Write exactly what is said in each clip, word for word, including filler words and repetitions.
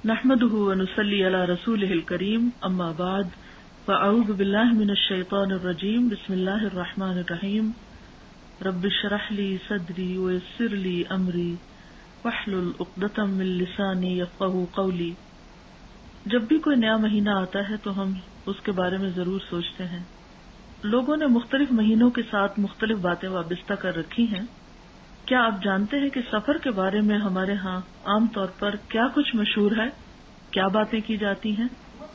نحمده ونصلي على رسوله الكريم اما بعد فاعوذ بالله من الشيطان الرجيم بسم الله الرحمن الرحيم رب اشرح لي صدري ويسر لي امري واحلل عقدة من لساني يفقهوا قولي۔ جب بھی کوئی نیا مہینہ آتا ہے تو ہم اس کے بارے میں ضرور سوچتے ہیں۔ لوگوں نے مختلف مہینوں کے ساتھ مختلف باتیں وابستہ کر رکھی ہیں۔ کیا آپ جانتے ہیں کہ سفر کے بارے میں ہمارے ہاں عام طور پر کیا کچھ مشہور ہے، کیا باتیں کی جاتی ہیں؟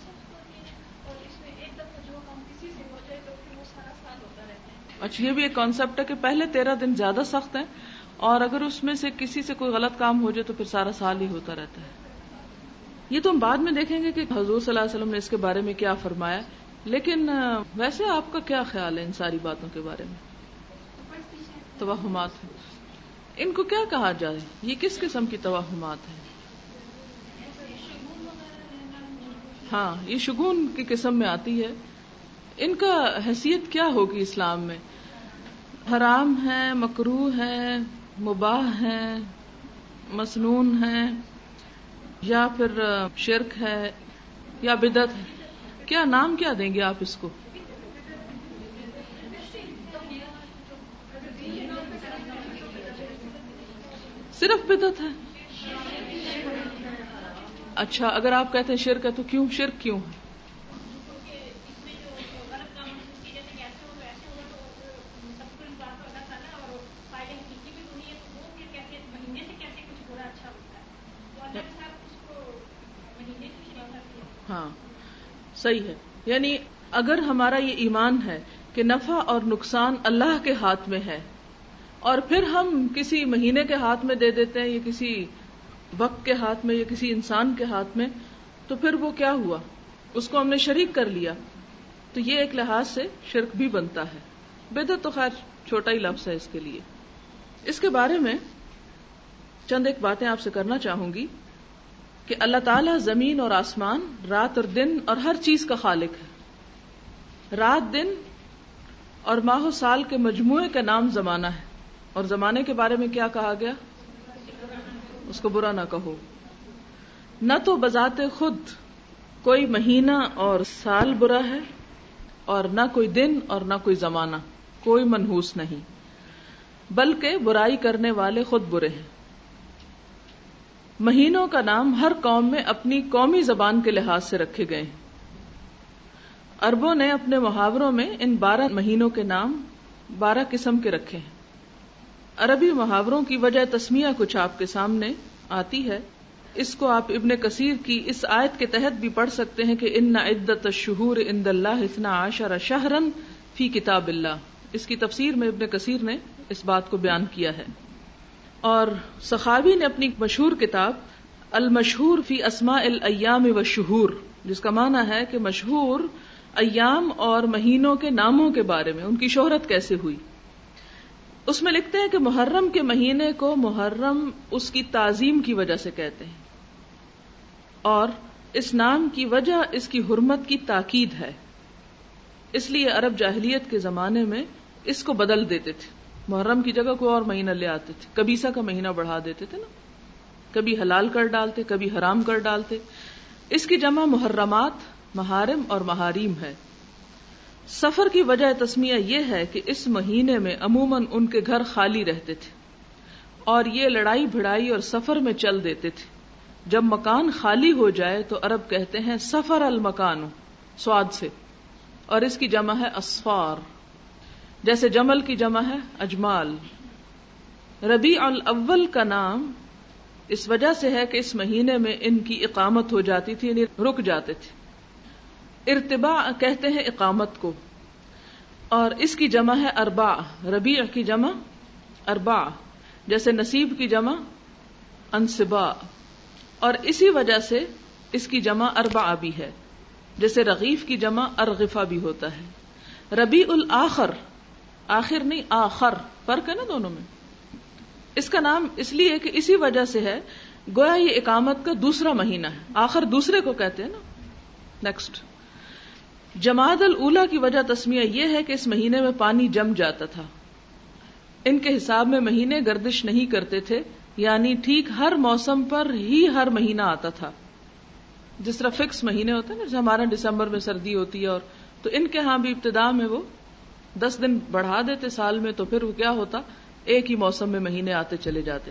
اچھا، یہ بھی ایک کانسیپٹ ہے کہ پہلے تیرہ دن زیادہ سخت ہیں اور اگر اس میں سے کسی سے کوئی غلط کام ہو جائے تو پھر سارا سال ہی ہوتا رہتا ہے۔ یہ تو ہم بعد میں دیکھیں گے کہ حضور صلی اللہ علیہ وسلم نے اس کے بارے میں کیا فرمایا، لیکن ویسے آپ کا کیا خیال ہے ان ساری باتوں کے بارے میں؟ توہمات ہیں، ان کو کیا کہا جائے؟ یہ کس قسم کی توہمات ہیں؟ ہاں، یہ شگون کی قسم میں آتی ہے۔ ان کا حیثیت کیا ہوگی اسلام میں؟ حرام ہے، مکروہ ہے، مباح ہے، مسنون ہے، یا پھر شرک ہے یا بدعت ہے؟ کیا نام کیا دیں گے آپ اس کو؟ صرف بدعت ہے؟ اچھا، اگر آپ کہتے ہیں شرک ہے تو کیوں شرک کیوں ہے؟ ہاں صحیح ہے، یعنی اگر ہمارا یہ ایمان ہے کہ نفع اور نقصان اللہ کے ہاتھ میں ہے اور پھر ہم کسی مہینے کے ہاتھ میں دے دیتے ہیں یا کسی وقت کے ہاتھ میں یا کسی انسان کے ہاتھ میں، تو پھر وہ کیا ہوا؟ اس کو ہم نے شریک کر لیا، تو یہ ایک لحاظ سے شرک بھی بنتا ہے۔ بدعت تو خیر چھوٹا ہی لفظ ہے اس کے لیے۔ اس کے بارے میں چند ایک باتیں آپ سے کرنا چاہوں گی کہ اللہ تعالیٰ زمین اور آسمان، رات اور دن اور ہر چیز کا خالق ہے۔ رات، دن اور ماہ و سال کے مجموعے کا نام زمانہ ہے، اور زمانے کے بارے میں کیا کہا گیا؟ اس کو برا نہ کہو۔ نہ تو بذات خود کوئی مہینہ اور سال برا ہے، اور نہ کوئی دن اور نہ کوئی زمانہ، کوئی منحوس نہیں، بلکہ برائی کرنے والے خود برے ہیں۔ مہینوں کا نام ہر قوم میں اپنی قومی زبان کے لحاظ سے رکھے گئے ہیں۔ عربوں نے اپنے محاوروں میں ان بارہ مہینوں کے نام بارہ قسم کے رکھے ہیں۔ عربی محاوروں کی وجہ تسمیہ کچھ آپ کے سامنے آتی ہے، اس کو آپ ابن کثیر کی اس آیت کے تحت بھی پڑھ سکتے ہیں کہ ان عدت الشہور عند اللہ اثنا عشر شہرا فی کتاب اللہ۔ اس کی تفسیر میں ابن کثیر نے اس بات کو بیان کیا ہے، اور سخاوی نے اپنی مشہور کتاب المشہور فی اسماء الایام والشہور، جس کا معنی ہے کہ مشہور ایام اور مہینوں کے ناموں کے بارے میں، ان کی شہرت کیسے ہوئی، اس میں لکھتے ہیں کہ محرم کے مہینے کو محرم اس کی تعظیم کی وجہ سے کہتے ہیں، اور اس نام کی وجہ اس کی حرمت کی تاکید ہے، اس لیے عرب جاہلیت کے زمانے میں اس کو بدل دیتے تھے، محرم کی جگہ کوئی اور مہینہ لے آتے تھے، کبیسہ کا مہینہ بڑھا دیتے تھے نا، کبھی حلال کر ڈالتے، کبھی حرام کر ڈالتے۔ اس کی جمع محرمات، محارم اور محاریم ہے۔ سفر کی وجہ تسمیہ یہ ہے کہ اس مہینے میں عموماً ان کے گھر خالی رہتے تھے اور یہ لڑائی بھڑائی اور سفر میں چل دیتے تھے۔ جب مکان خالی ہو جائے تو عرب کہتے ہیں سفر المکان، سواد سے، اور اس کی جمع ہے اسفار، جیسے جمل کی جمع ہے اجمال۔ ربیع الاول کا نام اس وجہ سے ہے کہ اس مہینے میں ان کی اقامت ہو جاتی تھی، یعنی رک جاتے تھے۔ ارتباع کہتے ہیں اقامت کو، اور اس کی جمع ہے ارباع، ربیع کی جمع ارباع، جیسے نصیب کی جمع انصباء، اور اسی وجہ سے اس کی جمع اربعہ بھی ہے، جیسے رغیف کی جمع ارغفہ بھی ہوتا ہے۔ ربیع الاخر، آخر نہیں آخر، فرق ہے نا دونوں میں۔ اس کا نام اس لیے کہ اسی وجہ سے ہے، گویا یہ اقامت کا دوسرا مہینہ ہے، آخر دوسرے کو کہتے ہیں نا، نیکسٹ۔ جماد الاولیٰ کی وجہ تسمیہ یہ ہے کہ اس مہینے میں پانی جم جاتا تھا۔ ان کے حساب میں مہینے گردش نہیں کرتے تھے، یعنی ٹھیک ہر موسم پر ہی ہر مہینہ آتا تھا۔ جس طرح فکس مہینے ہوتے ہیں نا، جیسے ہمارا دسمبر میں سردی ہوتی ہے، اور تو ان کے ہاں بھی ابتدا میں وہ دس دن بڑھا دیتے سال میں، تو پھر وہ کیا ہوتا، ایک ہی موسم میں مہینے آتے چلے جاتے.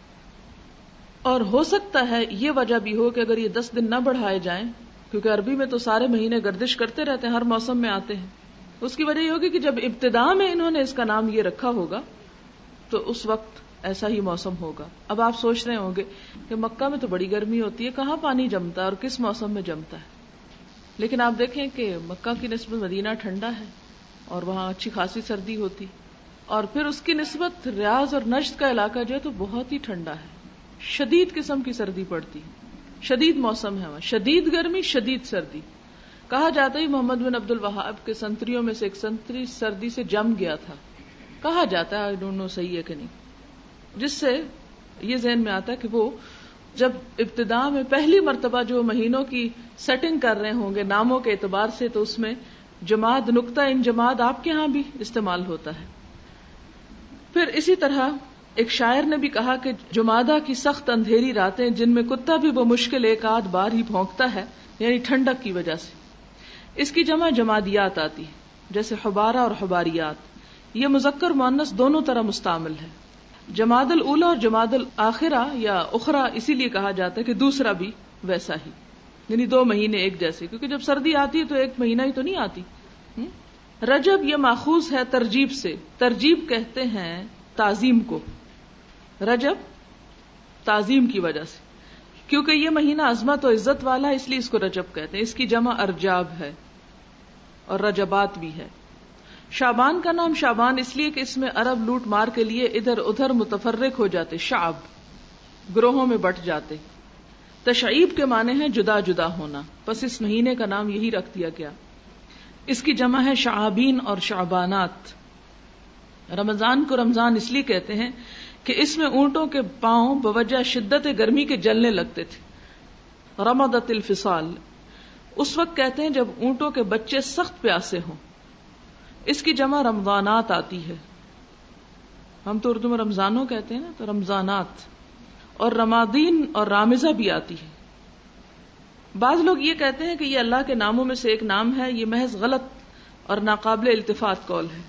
اور ہو سکتا ہے یہ وجہ بھی ہو کہ اگر یہ دس دن نہ بڑھائے جائیں، کیونکہ عربی میں تو سارے مہینے گردش کرتے رہتے ہیں، ہر موسم میں آتے ہیں، اس کی وجہ یہ ہوگی کہ جب ابتدا میں انہوں نے اس کا نام یہ رکھا ہوگا تو اس وقت ایسا ہی موسم ہوگا. اب آپ سوچ رہے ہوں گے کہ مکہ میں تو بڑی گرمی ہوتی ہے، کہاں پانی جمتا ہے اور کس موسم میں جمتا ہے؟ لیکن آپ دیکھیں کہ مکہ کی نسبت مدینہ ٹھنڈا ہے اور وہاں اچھی خاصی سردی ہوتی، اور پھر اس کی نسبت ریاض اور نجد کا علاقہ جو ہے تو بہت ہی ٹھنڈا ہے، شدید قسم کی سردی پڑتی، شدید موسم ہے وہاں، شدید گرمی شدید سردی. کہا جاتا ہے محمد بن عبد الوہاب کے سنتریوں میں سے ایک سنتری سردی سے جم گیا تھا، کہا جاتا ہے، دونوں صحیح ہے کہ نہیں، جس سے یہ ذہن میں آتا ہے کہ وہ جب ابتدا میں پہلی مرتبہ جو مہینوں کی سیٹنگ کر رہے ہوں گے ناموں کے اعتبار سے، تو اس میں جماد نقطہ ان جماد آپ کے ہاں بھی استعمال ہوتا ہے. پھر اسی طرح ایک شاعر نے بھی کہا کہ جمادہ کی سخت اندھیری راتیں جن میں کتا بھی بمشکل ایک آدھ بار ہی بھونکتا ہے، یعنی ٹھنڈک کی وجہ سے. اس کی جمع جمادیات آتی ہے، جیسے حبارہ اور حباریات. یہ مذکر مؤنث دونوں طرح مستعمل ہے. جماد الاولی اور جماد الاخرہ یا اخرى اسی لیے کہا جاتا ہے کہ دوسرا بھی ویسا ہی، یعنی دو مہینے ایک جیسے، کیونکہ جب سردی آتی ہے تو ایک مہینہ ہی تو نہیں آتی. رجب یہ ماخوذ ہے ترجیب سے، ترجیب کہتے ہیں تعظیم کو، رجب تعظیم کی وجہ سے، کیونکہ یہ مہینہ عظمت و عزت والا ہے اس لیے اس کو رجب کہتے ہیں. اس کی جمع ارجاب ہے اور رجبات بھی ہے. شعبان کا نام شعبان اس لیے کہ اس میں عرب لوٹ مار کے لیے ادھر ادھر متفرق ہو جاتے، شعب گروہوں میں بٹ جاتے. تشعیب کے معنی ہے جدا جدا ہونا، پس اس مہینے کا نام یہی رکھ دیا گیا. اس کی جمع ہے شعابین اور شعبانات. رمضان کو رمضان اس لیے کہتے ہیں کہ اس میں اونٹوں کے پاؤں بوجہ شدت گرمی کے جلنے لگتے تھے. رمضت الفصال اس وقت کہتے ہیں جب اونٹوں کے بچے سخت پیاسے ہوں. اس کی جمع رمضانات آتی ہے، ہم تو اردو میں رمضانوں کہتے ہیں نا، تو رمضانات. اور رمادین اور رامزہ بھی آتی ہے. بعض لوگ یہ کہتے ہیں کہ یہ اللہ کے ناموں میں سے ایک نام ہے، یہ محض غلط اور ناقابل التفات قول ہے.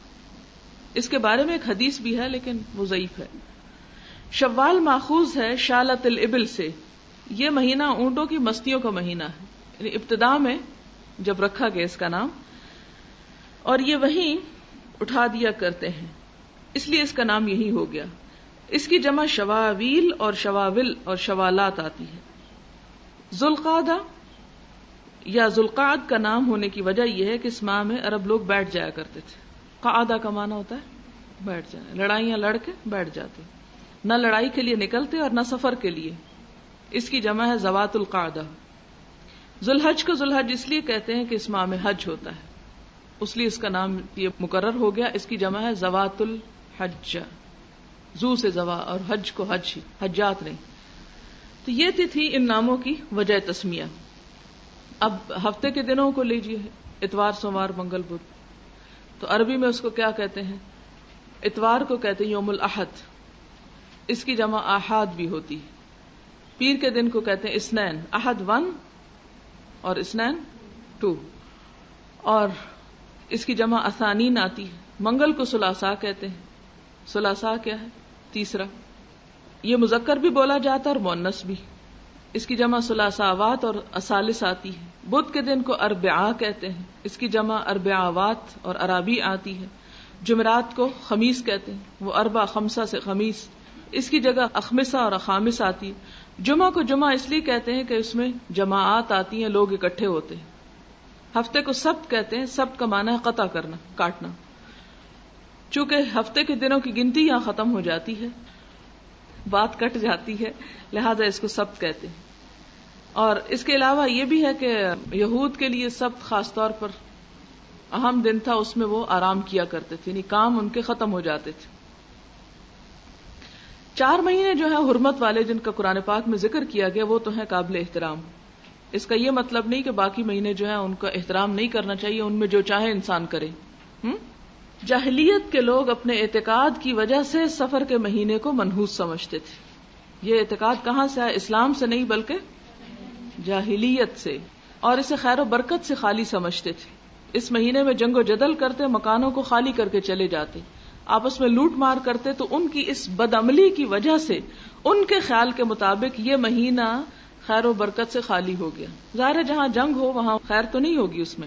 اس کے بارے میں ایک حدیث بھی ہے لیکن وہ ضعیف ہے. شوال ماخوذ ہے شالت الابل سے، یہ مہینہ اونٹوں کی مستیوں کا مہینہ ہے، یعنی ابتدا میں جب رکھا گیا اس کا نام، اور یہ وہیں اٹھا دیا کرتے ہیں اس لیے اس کا نام یہی ہو گیا. اس کی جمع شواویل اور شواول اور شوالات آتی ہے. ذوالقعدہ یا ذوالقعد کا نام ہونے کی وجہ یہ ہے کہ اس ماہ میں عرب لوگ بیٹھ جایا کرتے تھے. قعدہ کا معنی ہوتا ہے بیٹھ جانا، لڑائیاں لڑ کے بیٹھ جاتے، نہ لڑائی کے لیے نکلتے اور نہ سفر کے لیے. اس کی جمع ہے ذوات القعدہ. ذوالحج کو ذوالحج اس لیے کہتے ہیں کہ اس ماہ میں حج ہوتا ہے، اس لیے اس کا نام یہ مقرر ہو گیا. اس کی جمع ہے ذوات الحج، زو سے زوا اور حج کو حج ہی، حجات نہیں. تو یہ تھی, تھی ان ناموں کی وجہ تسمیہ. اب ہفتے کے دنوں کو لیجیے، اتوار سوموار منگل بدھ، تو عربی میں اس کو کیا کہتے ہیں؟ اتوار کو کہتے ہیں یوم الاحد، اس کی جمع آحاد بھی ہوتی ہے. پیر کے دن کو کہتے ہیں اسنین، احد ون اور اسنین ٹو، اور اس کی جمع اثانین آتی ہے. منگل کو ثلاثاء کہتے ہیں، ثلاثاء کیا ہے؟ تیسرا. یہ مذکر بھی بولا جاتا ہے اور مؤنث بھی. اس کی جمع ثلاثاوات اور اثالث آتی ہے. بدھ کے دن کو اربعاء کہتے ہیں، اس کی جمع اربعاوات اور ارابی آتی ہے. جمعرات کو خمیس کہتے ہیں، وہ اربع خمسہ سے خمیس، اس کی جگہ اخمسہ اور اخامس آتی ہے. جمعہ کو جمعہ اس لیے کہتے ہیں کہ اس میں جماعات آتی ہیں، لوگ اکٹھے ہوتے ہیں. ہفتے کو سبت کہتے ہیں، سبت کا معنی ہے قطع کرنا، کاٹنا. چونکہ ہفتے کے دنوں کی گنتی یہاں ختم ہو جاتی ہے، بات کٹ جاتی ہے، لہذا اس کو سبت کہتے ہیں. اور اس کے علاوہ یہ بھی ہے کہ یہود کے لیے سبت خاص طور پر اہم دن تھا، اس میں وہ آرام کیا کرتے تھے، یعنی کام ان کے ختم ہو جاتے تھے. چار مہینے جو ہیں حرمت والے جن کا قرآن پاک میں ذکر کیا گیا وہ تو ہیں قابل احترام. اس کا یہ مطلب نہیں کہ باقی مہینے جو ہیں ان کا احترام نہیں کرنا چاہیے، ان میں جو چاہے انسان کرے. ہم؟ جاہلیت کے لوگ اپنے اعتقاد کی وجہ سے سفر کے مہینے کو منحوس سمجھتے تھے. یہ اعتقاد کہاں سے آیا؟ اسلام سے نہیں بلکہ جاہلیت سے اور اسے خیر و برکت سے خالی سمجھتے تھے. اس مہینے میں جنگ و جدل کرتے، مکانوں کو خالی کر کے چلے جاتے، آپس میں لوٹ مار کرتے. تو ان کی اس بدعملی کی وجہ سے ان کے خیال کے مطابق یہ مہینہ خیر و برکت سے خالی ہو گیا. ظاہر ہے جہاں جنگ ہو وہاں خیر تو نہیں ہوگی اس میں.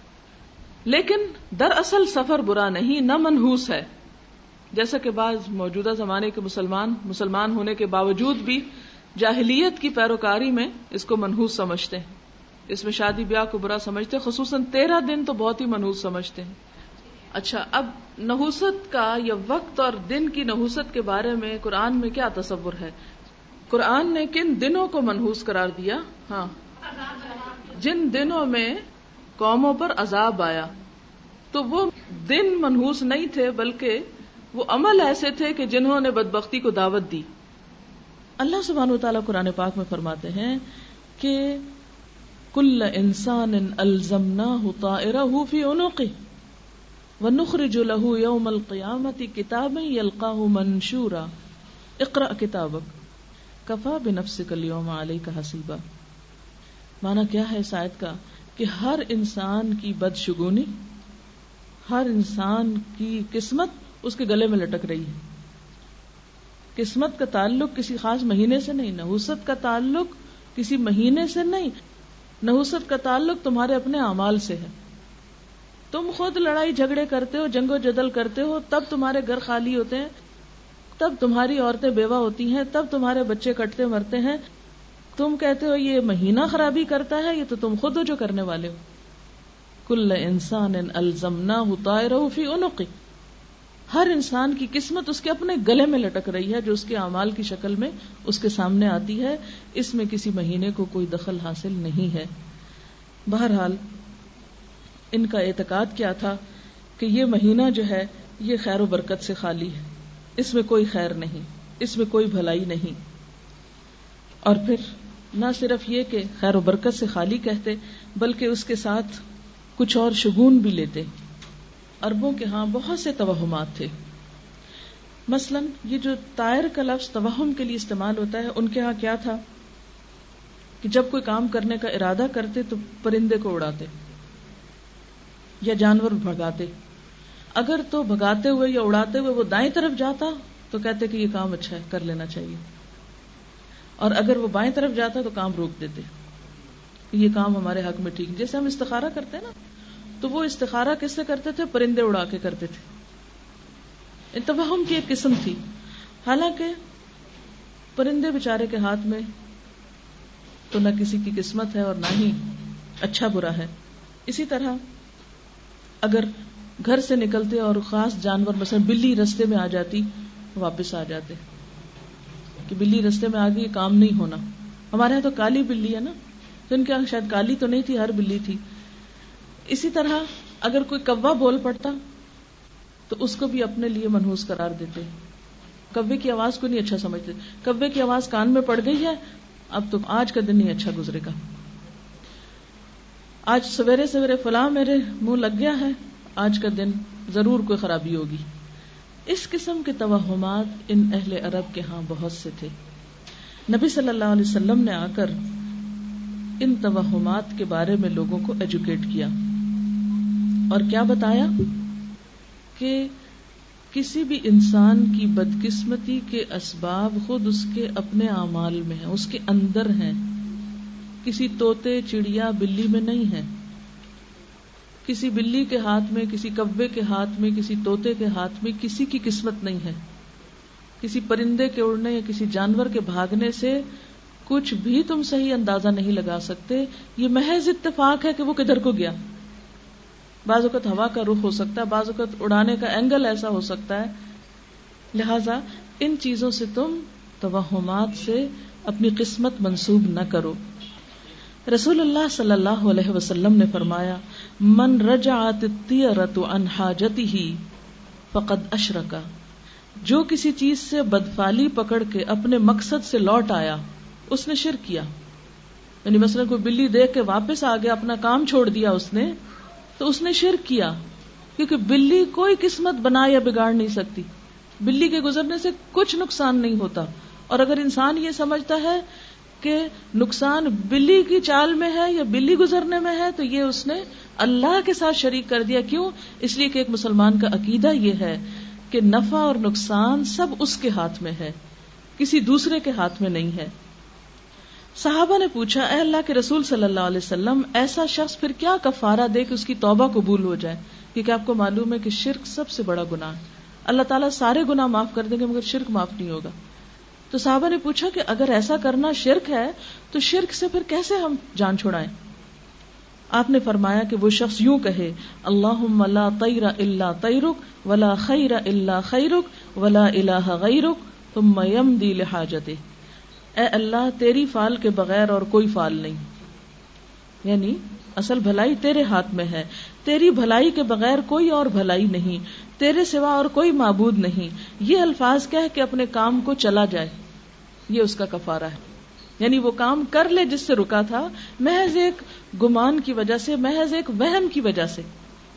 لیکن دراصل سفر برا نہیں، نہ منحوس ہے، جیسا کہ بعض موجودہ زمانے کے مسلمان مسلمان ہونے کے باوجود بھی جاہلیت کی پیروکاری میں اس کو منحوس سمجھتے ہیں. اس میں شادی بیاہ کو برا سمجھتے ہیں، خصوصاً تیرہ دن تو بہت ہی منحوس سمجھتے ہیں. اچھا، اب نحوست کا یا وقت اور دن کی نحوست کے بارے میں قرآن میں کیا تصور ہے؟ قرآن نے کن دنوں کو منحوس قرار دیا؟ ہاں، جن دنوں میں قوموں پر عذاب آیا. تو وہ دن منحوس نہیں تھے، بلکہ وہ عمل ایسے تھے کہ جنہوں نے بدبختی کو دعوت دی. اللہ سبحانہ وتعالیٰ قرآن پاک میں فرماتے ہیں کہ کل انسان الزمناہ طائرہ فی عنقہ ونخرج له یوم القیامۃ کتابا یلقاہ منشورا اقرأ کتابک کفی بنفسک اليوم علیک حسیبا. معنی کیا ہے اس آیت کا؟ کہ ہر انسان کی بدشگونی، ہر انسان کی قسمت اس کے گلے میں لٹک رہی ہے. قسمت کا تعلق کسی خاص مہینے سے نہیں، نحوست کا تعلق کسی مہینے سے نہیں، نحوست کا تعلق تمہارے اپنے اعمال سے ہے. تم خود لڑائی جھگڑے کرتے ہو، جنگ و جدل کرتے ہو، تب تمہارے گھر خالی ہوتے ہیں، تب تمہاری عورتیں بیوہ ہوتی ہیں، تب تمہارے بچے کٹتے مرتے ہیں. تم کہتے ہو یہ مہینہ خرابی کرتا ہے، یہ تو تم خود ہو جو کرنے والے ہو. کل انسان الزمناہ طائرہ فی عنقہ، ہر انسان کی قسمت اس کے اپنے گلے میں لٹک رہی ہے، جو اس کے اعمال کی شکل میں اس کے سامنے آتی ہے. اس میں کسی مہینے کو کوئی دخل حاصل نہیں ہے. بہرحال ان کا اعتقاد کیا تھا کہ یہ مہینہ جو ہے یہ خیر و برکت سے خالی ہے، اس میں کوئی خیر نہیں، اس میں کوئی بھلائی نہیں. اور پھر نہ صرف یہ کہ خیر و برکت سے خالی کہتے، بلکہ اس کے ساتھ کچھ اور شگون بھی لیتے. عربوں کے ہاں بہت سے توہمات تھے. مثلا یہ جو طائر کا لفظ توہم کے لیے استعمال ہوتا ہے، ان کے ہاں کیا تھا کہ جب کوئی کام کرنے کا ارادہ کرتے تو پرندے کو اڑاتے یا جانور بھگاتے. اگر تو بھگاتے ہوئے یا اڑاتے ہوئے وہ دائیں طرف جاتا تو کہتے کہ یہ کام اچھا ہے، کر لینا چاہیے. اور اگر وہ بائیں طرف جاتا تو کام روک دیتے، یہ کام ہمارے حق میں ٹھیک. جیسے ہم استخارہ کرتے ہیں نا، تو وہ استخارہ کس سے کرتے تھے؟ پرندے اڑا کے کرتے تھے. توہم کی ایک قسم تھی. حالانکہ پرندے بیچارے کے ہاتھ میں تو نہ کسی کی قسمت ہے اور نہ ہی اچھا برا ہے. اسی طرح اگر گھر سے نکلتے اور خاص جانور مثلا بلی رستے میں آ جاتی، واپس آ جاتے کہ بلی رستے میں آ گئی، کام نہیں ہونا. ہمارے یہاں تو کالی بلی ہے نا، تو ان کے یہاں شاید کالی تو نہیں تھی، ہر بلی تھی. اسی طرح اگر کوئی کوا بول پڑتا تو اس کو بھی اپنے لیے منحوس قرار دیتے. کوے کی آواز کو نہیں اچھا سمجھتے، کوے کی آواز کان میں پڑ گئی ہے، اب تو آج کا دن نہیں اچھا گزرے گا، آج سویرے سویرے فلاں میرے منہ لگ گیا ہے، آج کا دن ضرور کوئی خرابی ہوگی. اس قسم کے توہمات ان اہل عرب کے ہاں بہت سے تھے. نبی صلی اللہ علیہ وسلم نے آ کر ان توہمات کے بارے میں لوگوں کو ایجوکیٹ کیا اور کیا بتایا کہ کسی بھی انسان کی بدقسمتی کے اسباب خود اس کے اپنے اعمال میں ہیں، اس کے اندر ہیں. کسی طوطے، چڑیا، بلی میں نہیں ہے. کسی بلی کے ہاتھ میں، کسی کوے کے ہاتھ میں، کسی طوطے کے ہاتھ میں کسی کی قسمت نہیں ہے. کسی پرندے کے اڑنے یا کسی جانور کے بھاگنے سے کچھ بھی تم صحیح اندازہ نہیں لگا سکتے. یہ محض اتفاق ہے کہ وہ کدھر کو گیا. بعض اوقات ہوا کا رخ ہو سکتا ہے، بعض اوقات اڑانے کا اینگل ایسا ہو سکتا ہے. لہذا ان چیزوں سے تم توہمات سے اپنی قسمت منسوب نہ کرو. رسول اللہ صلی اللہ علیہ وسلم نے فرمایا، من رجعت الطیرۃ عن حاجتہ فقد اشرک، جو کسی چیز سے بدفالی پکڑ کے اپنے مقصد سے لوٹ آیا اس نے شرک کیا. یعنی مثلا کوئی بلی دیکھ کے واپس آ گیا، اپنا کام چھوڑ دیا اس نے، تو اس نے شرک کیا. کیونکہ بلی کوئی قسمت بنا یا بگاڑ نہیں سکتی، بلی کے گزرنے سے کچھ نقصان نہیں ہوتا. اور اگر انسان یہ سمجھتا ہے کہ نقصان بلی کی چال میں ہے یا بلی گزرنے میں ہے، تو یہ اس نے اللہ کے ساتھ شریک کر دیا. کیوں؟ اس لیے کہ ایک مسلمان کا عقیدہ یہ ہے کہ نفع اور نقصان سب اس کے ہاتھ میں ہے، کسی دوسرے کے ہاتھ میں نہیں ہے. صحابہ نے پوچھا، اے اللہ کے رسول صلی اللہ علیہ وسلم، ایسا شخص پھر کیا کفارہ دے کہ اس کی توبہ قبول ہو جائے؟ کیونکہ آپ کو معلوم ہے کہ شرک سب سے بڑا گناہ ہے. اللہ تعالیٰ سارے گناہ معاف کر دیں گے مگر شرک معاف نہیں ہوگا. تو صحابہ نے پوچھا کہ اگر ایسا کرنا شرک ہے تو شرک سے پھر کیسے ہم جان چھڑائیں؟ آپ نے فرمایا کہ وہ شخص یوں کہے، اللہم لا طیر الا طیرک ولا خیر الا خیرک ولا الہ غیرک ثم یمضی لحاجتہ. اے اللہ، تیری فال کے بغیر اور کوئی فال نہیں، یعنی اصل بھلائی تیرے ہاتھ میں ہے، تیری بھلائی کے بغیر کوئی اور بھلائی نہیں، تیرے سوا اور کوئی معبود نہیں. یہ الفاظ کہہ کہ اپنے کام کو چلا جائے، یہ اس کا کفارہ ہے. یعنی وہ کام کر لے جس سے رکا تھا، محض ایک گمان کی وجہ سے، محض ایک وہم کی وجہ سے.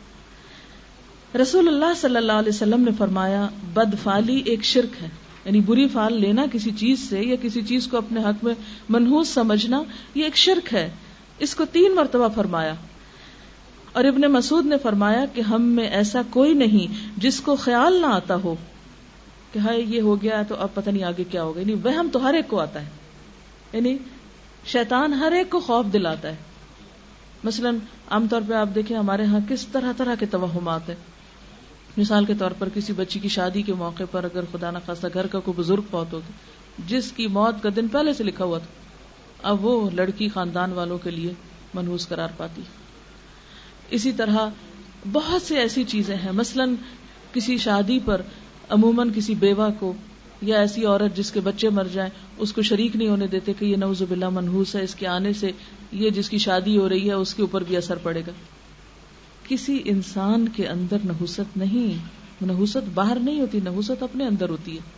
رسول اللہ صلی اللہ علیہ وسلم نے فرمایا، بد فالی ایک شرک ہے، یعنی بری فال لینا کسی چیز سے یا کسی چیز کو اپنے حق میں منحوس سمجھنا، یہ ایک شرک ہے. اس کو تین مرتبہ فرمایا. اور ابن مسعود نے فرمایا کہ ہم میں ایسا کوئی نہیں جس کو خیال نہ آتا ہو کہ ہائے یہ ہو گیا تو اب پتہ نہیں آگے کیا ہوگا. یعنی وہم تو ہر ایک کو آتا ہے، یعنی شیطان ہر ایک کو خوف دلاتا ہے. مثلا عام طور پہ آپ دیکھیں ہمارے ہاں کس طرح طرح کے توہمات ہیں. مثال کے طور پر کسی بچی کی شادی کے موقع پر اگر خدا نہ خواستہ گھر کا کوئی بزرگ فوت ہو گیا جس کی موت کا دن پہلے سے لکھا ہوا تھا، اب وہ لڑکی خاندان والوں کے لیے منحوس قرار پاتی. اسی طرح بہت سی ایسی چیزیں ہیں. مثلا کسی شادی پر عموماً کسی بیوہ کو یا ایسی عورت جس کے بچے مر جائیں اس کو شریک نہیں ہونے دیتے کہ یہ نعوذ باللہ منحوس ہے، اس کے آنے سے یہ جس کی شادی ہو رہی ہے اس کے اوپر بھی اثر پڑے گا. کسی انسان کے اندر نحوست نہیں، نحوست باہر نہیں ہوتی، نحوست اپنے اندر ہوتی ہے.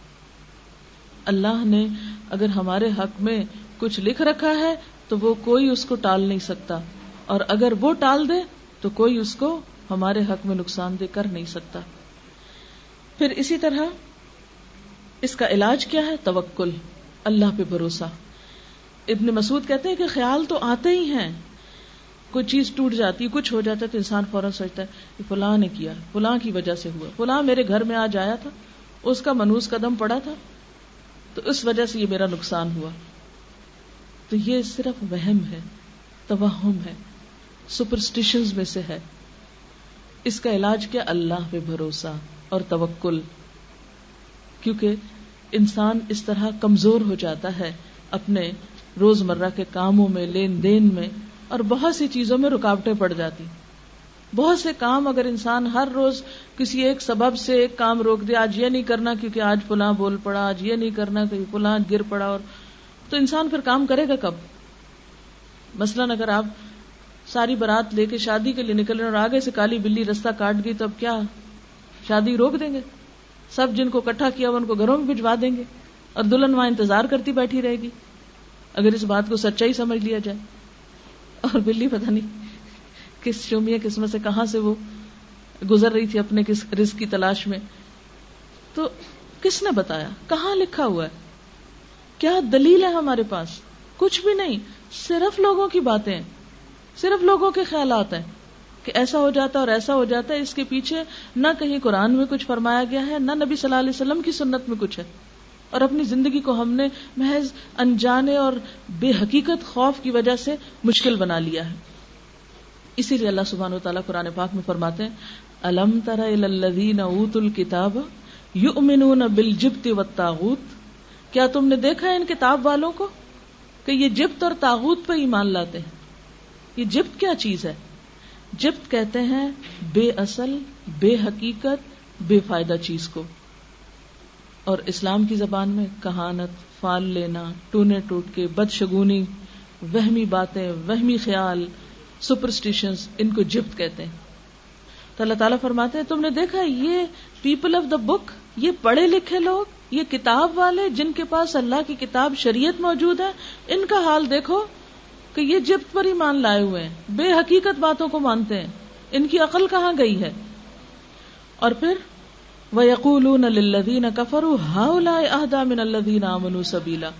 اللہ نے اگر ہمارے حق میں کچھ لکھ رکھا ہے تو وہ کوئی اس کو ٹال نہیں سکتا، اور اگر وہ ٹال دے تو کوئی اس کو ہمارے حق میں نقصان دہ کر نہیں سکتا. پھر اسی طرح اس کا علاج کیا ہے؟ توکل، اللہ پہ بھروسہ. ابن مسعود کہتے ہیں کہ خیال تو آتے ہی ہیں، کوئی چیز ٹوٹ جاتی، کچھ ہو جاتا ہے تو انسان فوراً سوچتا ہے کہ فلاں نے کیا، فلاں کی وجہ سے ہوا، فلاں میرے گھر میں آج آیا تھا، اس کا منحوس قدم پڑا تھا تو اس وجہ سے یہ میرا نقصان ہوا. تو یہ صرف وہم ہے، توہم ہے، سپرسٹیشنز میں سے ہے. اس کا علاج کیا؟ اللہ پہ بھروسہ اور توکل. کیونکہ انسان اس طرح کمزور ہو جاتا ہے اپنے روزمرہ کے کاموں میں، لین دین میں، اور بہت سی چیزوں میں رکاوٹیں پڑ جاتی. بہت سے کام اگر انسان ہر روز کسی ایک سبب سے ایک کام روک دے، آج یہ نہیں کرنا کیونکہ آج فلاں بول پڑا، آج یہ نہیں کرنا کیونکہ فلاں گر پڑا، اور تو انسان پھر کام کرے گا کب؟ مثلاً اگر آپ ساری بارات لے کے شادی کے لیے نکل رہے اور آگے سے کالی بلی رستہ کاٹ گئی تو اب کیا شادی روک دیں گے؟ سب جن کو اکٹھا کیا ان کو گھروں میں بھجوا دیں گے اور دلہن وہاں انتظار کرتی بیٹھی رہے گی اگر اس بات کو سچائی سمجھ لیا جائے. اور بلی پتہ نہیں کس شومیہ قسمت سے کہاں سے وہ گزر رہی تھی اپنے کس رزق کی تلاش میں. تو کس نے بتایا؟ کہاں لکھا ہوا ہے؟ کیا دلیل ہے ہمارے پاس؟ کچھ بھی نہیں، صرف لوگوں کی باتیں، صرف لوگوں کے خیالات ہیں کہ ایسا ہو جاتا اور ایسا ہو جاتا ہے. اس کے پیچھے نہ کہیں قرآن میں کچھ فرمایا گیا ہے، نہ نبی صلی اللہ علیہ وسلم کی سنت میں کچھ ہے، اور اپنی زندگی کو ہم نے محض انجانے اور بے حقیقت خوف کی وجہ سے مشکل بنا لیا ہے. اسی لیے اللہ سبحانہ وتعالیٰ قرآن پاک میں فرماتے ہیں، الم تر الی الذین اوتوا الکتاب یؤمنون بالجبت والطاغوت. کیا تم نے دیکھا ہے ان کتاب والوں کو کہ یہ جبت اور طاغوت پہ ایمان لاتے ہیں؟ یہ جبت کیا چیز ہے؟ جبت کہتے ہیں بے اصل، بے حقیقت، بے فائدہ چیز کو. اور اسلام کی زبان میں کہانت، فال لینا، ٹونے ٹوٹ کے، بدشگونی، وہمی باتیں، وہمی خیال، سپرسٹیشنز، ان کو جبت کہتے ہیں. تو اللہ تعالیٰ فرماتے ہیں تم نے دیکھا یہ پیپل آف دا بک، یہ پڑھے لکھے لوگ، یہ کتاب والے جن کے پاس اللہ کی کتاب شریعت موجود ہے، ان کا حال دیکھو کہ یہ جبت پر ایمان لائے ہوئے ہیں، بے حقیقت باتوں کو مانتے ہیں، ان کی عقل کہاں گئی ہے. اور پھر وَيَقُولُونَ لِلَّذِينَ كَفَرُوا هَؤُلَاءِ أَهْدَىٰ مِنَ الَّذِينَ آمَنُوا سَبِيلًا.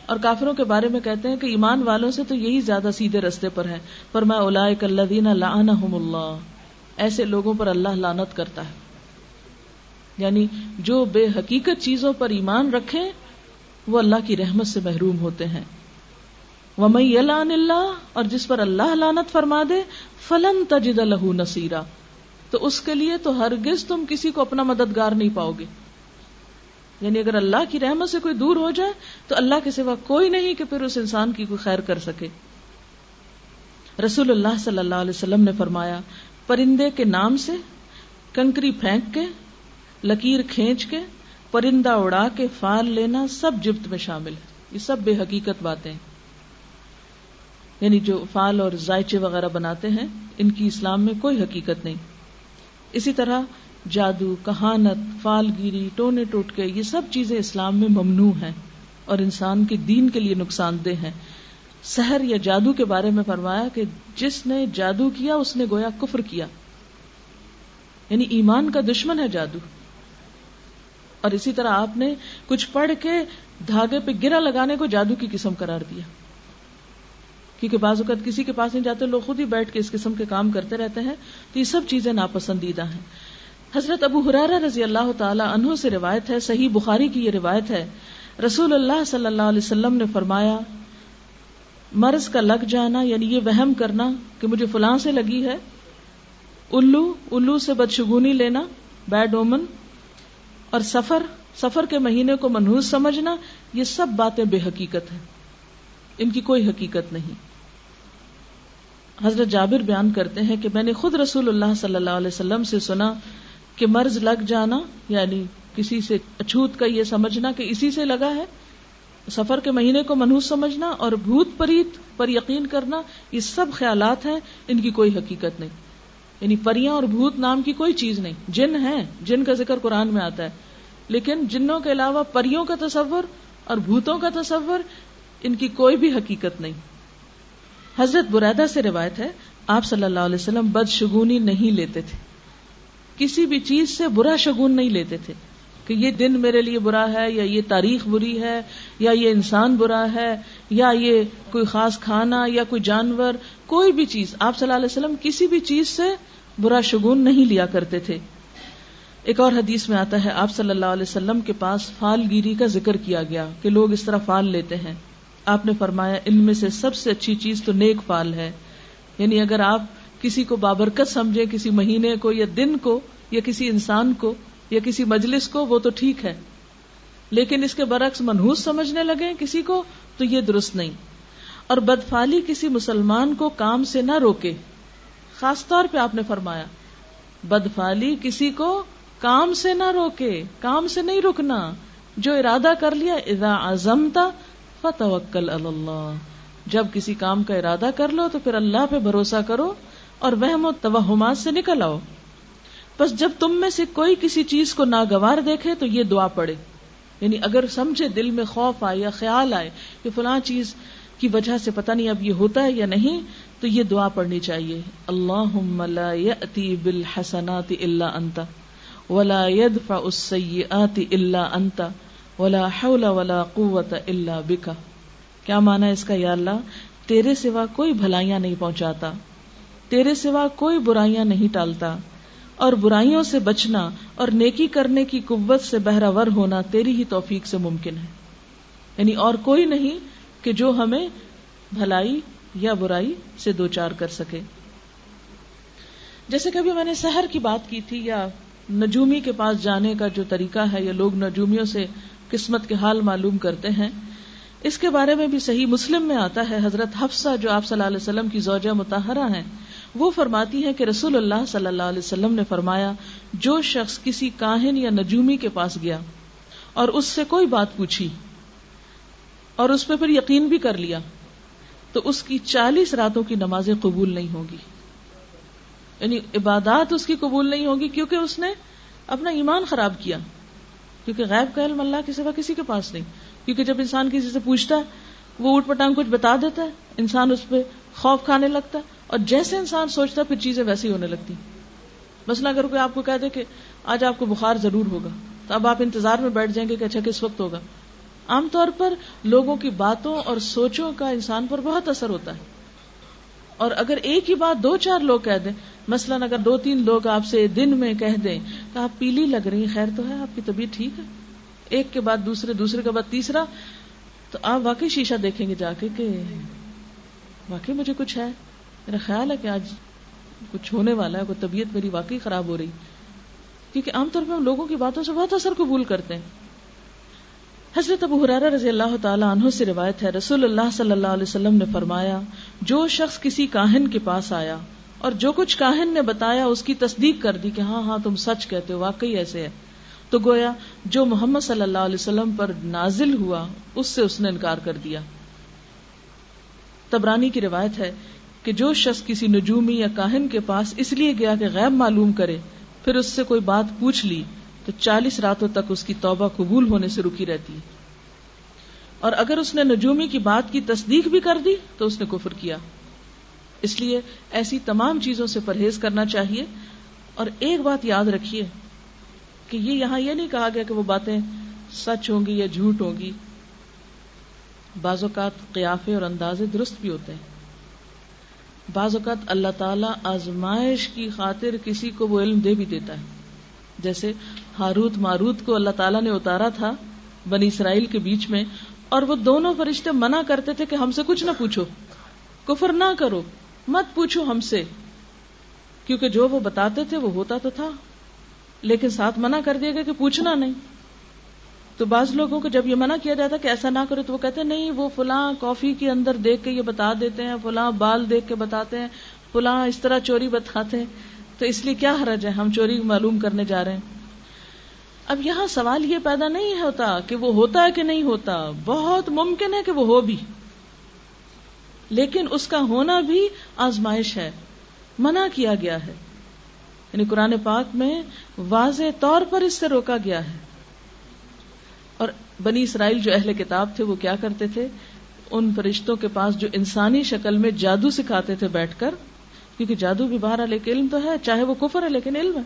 اور کافروں کے بارے میں کہتے ہیں کہ ایمان والوں سے تو یہی زیادہ سیدھے رستے پر ہیں، فرمایا اولئک الذین لعنہم اللہ، ایسے لوگوں پر اللہ لعنت کرتا ہے، یعنی جو بے حقیقت چیزوں پر ایمان رکھیں وہ اللہ کی رحمت سے محروم ہوتے ہیں. وَمَن يَلْعَنِ اللَّهُ، اور جس پر اللہ لعنت فرما دے، فَلَن تَجِدَ لَهُ نَصِيرًا، تو اس کے لیے تو ہرگز تم کسی کو اپنا مددگار نہیں پاؤ گے. یعنی اگر اللہ کی رحمت سے کوئی دور ہو جائے تو اللہ کے سوا کوئی نہیں کہ پھر اس انسان کی کوئی خیر کر سکے. رسول اللہ صلی اللہ علیہ وسلم نے فرمایا، پرندے کے نام سے، کنکری پھینک کے، لکیر کھینچ کے، پرندہ اڑا کے فال لینا سب جبت میں شامل ہے. یہ سب بے حقیقت باتیں ہیں. یعنی جو فال اور زائچے وغیرہ بناتے ہیں ان کی اسلام میں کوئی حقیقت نہیں. اسی طرح جادو، کہانت، فال گیری، ٹونے ٹوٹکے، یہ سب چیزیں اسلام میں ممنوع ہیں اور انسان کے دین کے لیے نقصان دہ ہیں. سحر یا جادو کے بارے میں فرمایا کہ جس نے جادو کیا اس نے گویا کفر کیا، یعنی ایمان کا دشمن ہے جادو. اور اسی طرح آپ نے کچھ پڑھ کے دھاگے پہ گرا لگانے کو جادو کی قسم قرار دیا، کیونکہ بعض اوقات کسی کے پاس نہیں جاتے، لوگ خود ہی بیٹھ کے اس قسم کے کام کرتے رہتے ہیں. تو یہ سب چیزیں ناپسندیدہ ہیں. حضرت ابو ہریرہ رضی اللہ تعالی عنہ سے روایت ہے، صحیح بخاری کی یہ روایت ہے، رسول اللہ صلی اللہ علیہ وسلم نے فرمایا، مرض کا لگ جانا یعنی یہ وہم کرنا کہ مجھے فلاں سے لگی ہے، الو الو سے بدشگونی لینا، بیڈ اومن، اور سفر سفر کے مہینے کو منحوس سمجھنا، یہ سب باتیں بے حقیقت ہیں، ان کی کوئی حقیقت نہیں. حضرت جابر بیان کرتے ہیں کہ میں نے خود رسول اللہ صلی اللہ علیہ وسلم سے سنا کہ مرض لگ جانا یعنی کسی سے اچھوت کا یہ سمجھنا کہ اسی سے لگا ہے، سفر کے مہینے کو منحوس سمجھنا اور بھوت پریت پر یقین کرنا، یہ سب خیالات ہیں، ان کی کوئی حقیقت نہیں. یعنی پریاں اور بھوت نام کی کوئی چیز نہیں. جن ہیں، جن کا ذکر قرآن میں آتا ہے، لیکن جنوں کے علاوہ پریوں کا تصور اور بھوتوں کا تصور، ان کی کوئی بھی حقیقت نہیں. حضرت بریدہ سے روایت ہے، آپ صلی اللہ علیہ وسلم بدشگونی نہیں لیتے تھے، کسی بھی چیز سے برا شگون نہیں لیتے تھے کہ یہ دن میرے لیے برا ہے، یا یہ تاریخ بری ہے، یا یہ انسان برا ہے، یا یہ کوئی خاص کھانا یا کوئی جانور، کوئی بھی چیز. آپ صلی اللہ علیہ وسلم کسی بھی چیز سے برا شگون نہیں لیا کرتے تھے. ایک اور حدیث میں آتا ہے، آپ صلی اللہ علیہ وسلم کے پاس فال گیری کا ذکر کیا گیا کہ لوگ اس طرح فال لیتے ہیں. آپ نے فرمایا، ان میں سے سب سے اچھی چیز تو نیک فال ہے. یعنی اگر آپ کسی کو بابرکت سمجھیں، کسی مہینے کو یا دن کو یا کسی انسان کو یا کسی مجلس کو، وہ تو ٹھیک ہے، لیکن اس کے برعکس منحوس سمجھنے لگے کسی کو تو یہ درست نہیں. اور بدفعلی کسی مسلمان کو کام سے نہ روکے. خاص طور پہ آپ نے فرمایا بدفعلی کسی کو کام سے نہ روکے، کام سے نہیں رکنا. جو ارادہ کر لیا، اذا عزمت فتوکل علی اللہ، جب کسی کام کا ارادہ کر لو تو پھر اللہ پہ بھروسہ کرو اور وہم و توہمات سے نکل آؤ. بس جب تم میں سے کوئی کسی چیز کو ناگوار دیکھے تو یہ دعا پڑھے. یعنی اگر سمجھے، دل میں خوف آئے یا خیال آئے کہ فلاں چیز کی وجہ سے پتہ نہیں اب یہ ہوتا ہے یا نہیں، تو یہ دعا پڑھنی چاہیے، اللہم لا یأتی بالحسنات الا انت ولا يدفع السیئات الا انت ولا حول ولا قوت الا بک. کیا معنی اس کا؟ یا اللہ، تیرے سوا کوئی بھلائیاں نہیں پہنچاتا، تیرے سوا کوئی برائیاں نہیں ٹالتا، اور برائیوں سے بچنا اور نیکی کرنے کی قوت سے بہرہ ہونا تیری ہی توفیق سے ممکن ہے. یعنی اور کوئی نہیں کہ جو ہمیں بھلائی یا برائی سے دوچار کر سکے. جیسے کہ ابھی میں نے سحر کی بات کی تھی، یا نجومی کے پاس جانے کا جو طریقہ ہے، یا لوگ نجومیوں سے قسمت کے حال معلوم کرتے ہیں، اس کے بارے میں بھی صحیح مسلم میں آتا ہے. حضرت حفصہ جو آپ صلی اللہ علیہ وسلم کی زوجہ مطہرہ ہیں، وہ فرماتی ہیں کہ رسول اللہ صلی اللہ علیہ وسلم نے فرمایا، جو شخص کسی کاہن یا نجومی کے پاس گیا اور اس سے کوئی بات پوچھی اور اس پہ پھر یقین بھی کر لیا، تو اس کی چالیس راتوں کی نمازیں قبول نہیں ہوگی. یعنی عبادات اس کی قبول نہیں ہوگی، کیونکہ اس نے اپنا ایمان خراب کیا. کیونکہ غیب کا علم اللہ کے سوا کسی کے پاس نہیں. کیونکہ جب انسان کسی سے پوچھتا ہے، وہ اوٹ پٹانگ کچھ بتا دیتا ہے، انسان اس پہ خوف کھانے لگتا ہے، اور جیسے انسان سوچتا ہے پھر چیزیں ویسے ہی ہونے لگتی. مثلا اگر کوئی آپ کو کہہ دے کہ آج آپ کو بخار ضرور ہوگا، تو اب آپ انتظار میں بیٹھ جائیں گے کہ اچھا کس وقت ہوگا. عام طور پر لوگوں کی باتوں اور سوچوں کا انسان پر بہت اثر ہوتا ہے، اور اگر ایک ہی بات دو چار لوگ کہہ دیں، مثلاً اگر دو تین لوگ آپ سے دن میں کہہ دیں کہ آپ پیلی لگ رہی ہیں، خیر تو ہے، آپ کی طبیعت ٹھیک ہے، ایک کے بعد دوسرے، دوسرے کے بعد تیسرا، تو آپ واقعی شیشہ دیکھیں گے جا کے کہ واقعی مجھے کچھ ہے، میرا خیال ہے کہ آج کچھ ہونے والا ہے، کوئی طبیعت میری واقعی خراب ہو رہی، کیونکہ عام طور پہ ہم لوگوں کی باتوں سے بہت اثر قبول کرتے ہیں۔ حضرت ابو ہریرہ رضی اللہ تعالی عنہ سے روایت ہے، رسول اللہ صلی اللہ علیہ وسلم نے فرمایا، جو شخص کسی کاہن کے پاس آیا اور جو کچھ کاہن نے بتایا اس کی تصدیق کر دی کہ ہاں ہاں تم سچ کہتے ہو، واقعی ایسے ہے، تو گویا جو محمد صلی اللہ علیہ وسلم پر نازل ہوا اس سے اس نے انکار کر دیا۔ طبرانی کی روایت ہے کہ جو شخص کسی نجومی یا کاہن کے پاس اس لیے گیا کہ غیب معلوم کرے، پھر اس سے کوئی بات پوچھ لی تو چالیس راتوں تک اس کی توبہ قبول ہونے سے رکی رہتی ہے، اور اگر اس نے نجومی کی بات کی تصدیق بھی کر دی تو اس نے کفر کیا۔ اس لیے ایسی تمام چیزوں سے پرہیز کرنا چاہیے، اور ایک بات یاد رکھیے کہ یہ یہاں یہ نہیں کہا گیا کہ وہ باتیں سچ ہوں گی یا جھوٹ ہوں گی، بعض اوقات قیافے اور اندازے درست بھی ہوتے ہیں، بعض اوقات اللہ تعالیٰ آزمائش کی خاطر کسی کو وہ علم دے بھی دیتا ہے، جیسے ہاروت ماروت کو اللہ تعالیٰ نے اتارا تھا بنی اسرائیل کے بیچ میں، اور وہ دونوں فرشتے منع کرتے تھے کہ ہم سے کچھ نہ پوچھو، کفر نہ کرو، مت پوچھو ہم سے، کیونکہ جو وہ بتاتے تھے وہ ہوتا تو تھا، لیکن ساتھ منع کر دیا گیا کہ پوچھنا نہیں۔ تو بعض لوگوں کو جب یہ منع کیا جاتا کہ ایسا نہ کرو تو وہ کہتے ہیں نہیں، وہ فلاں کافی کے اندر دیکھ کے یہ بتا دیتے ہیں، فلاں بال دیکھ کے بتاتے ہیں، فلاں اس طرح چوری بتاتے ہیں، تو اس لیے کیا حرج ہے، ہم چوری معلوم کرنے جا رہے ہیں۔ اب یہاں سوال یہ پیدا نہیں ہوتا کہ وہ ہوتا ہے کہ نہیں ہوتا، بہت ممکن ہے کہ وہ ہو بھی، لیکن اس کا ہونا بھی آزمائش ہے، منع کیا گیا ہے، یعنی قرآن پاک میں واضح طور پر اس سے روکا گیا ہے۔ اور بنی اسرائیل جو اہل کتاب تھے وہ کیا کرتے تھے، ان فرشتوں کے پاس جو انسانی شکل میں جادو سکھاتے تھے بیٹھ کر، کیونکہ جادو بھی بہرحال ایک علم تو ہے، چاہے وہ کفر ہے لیکن علم ہے،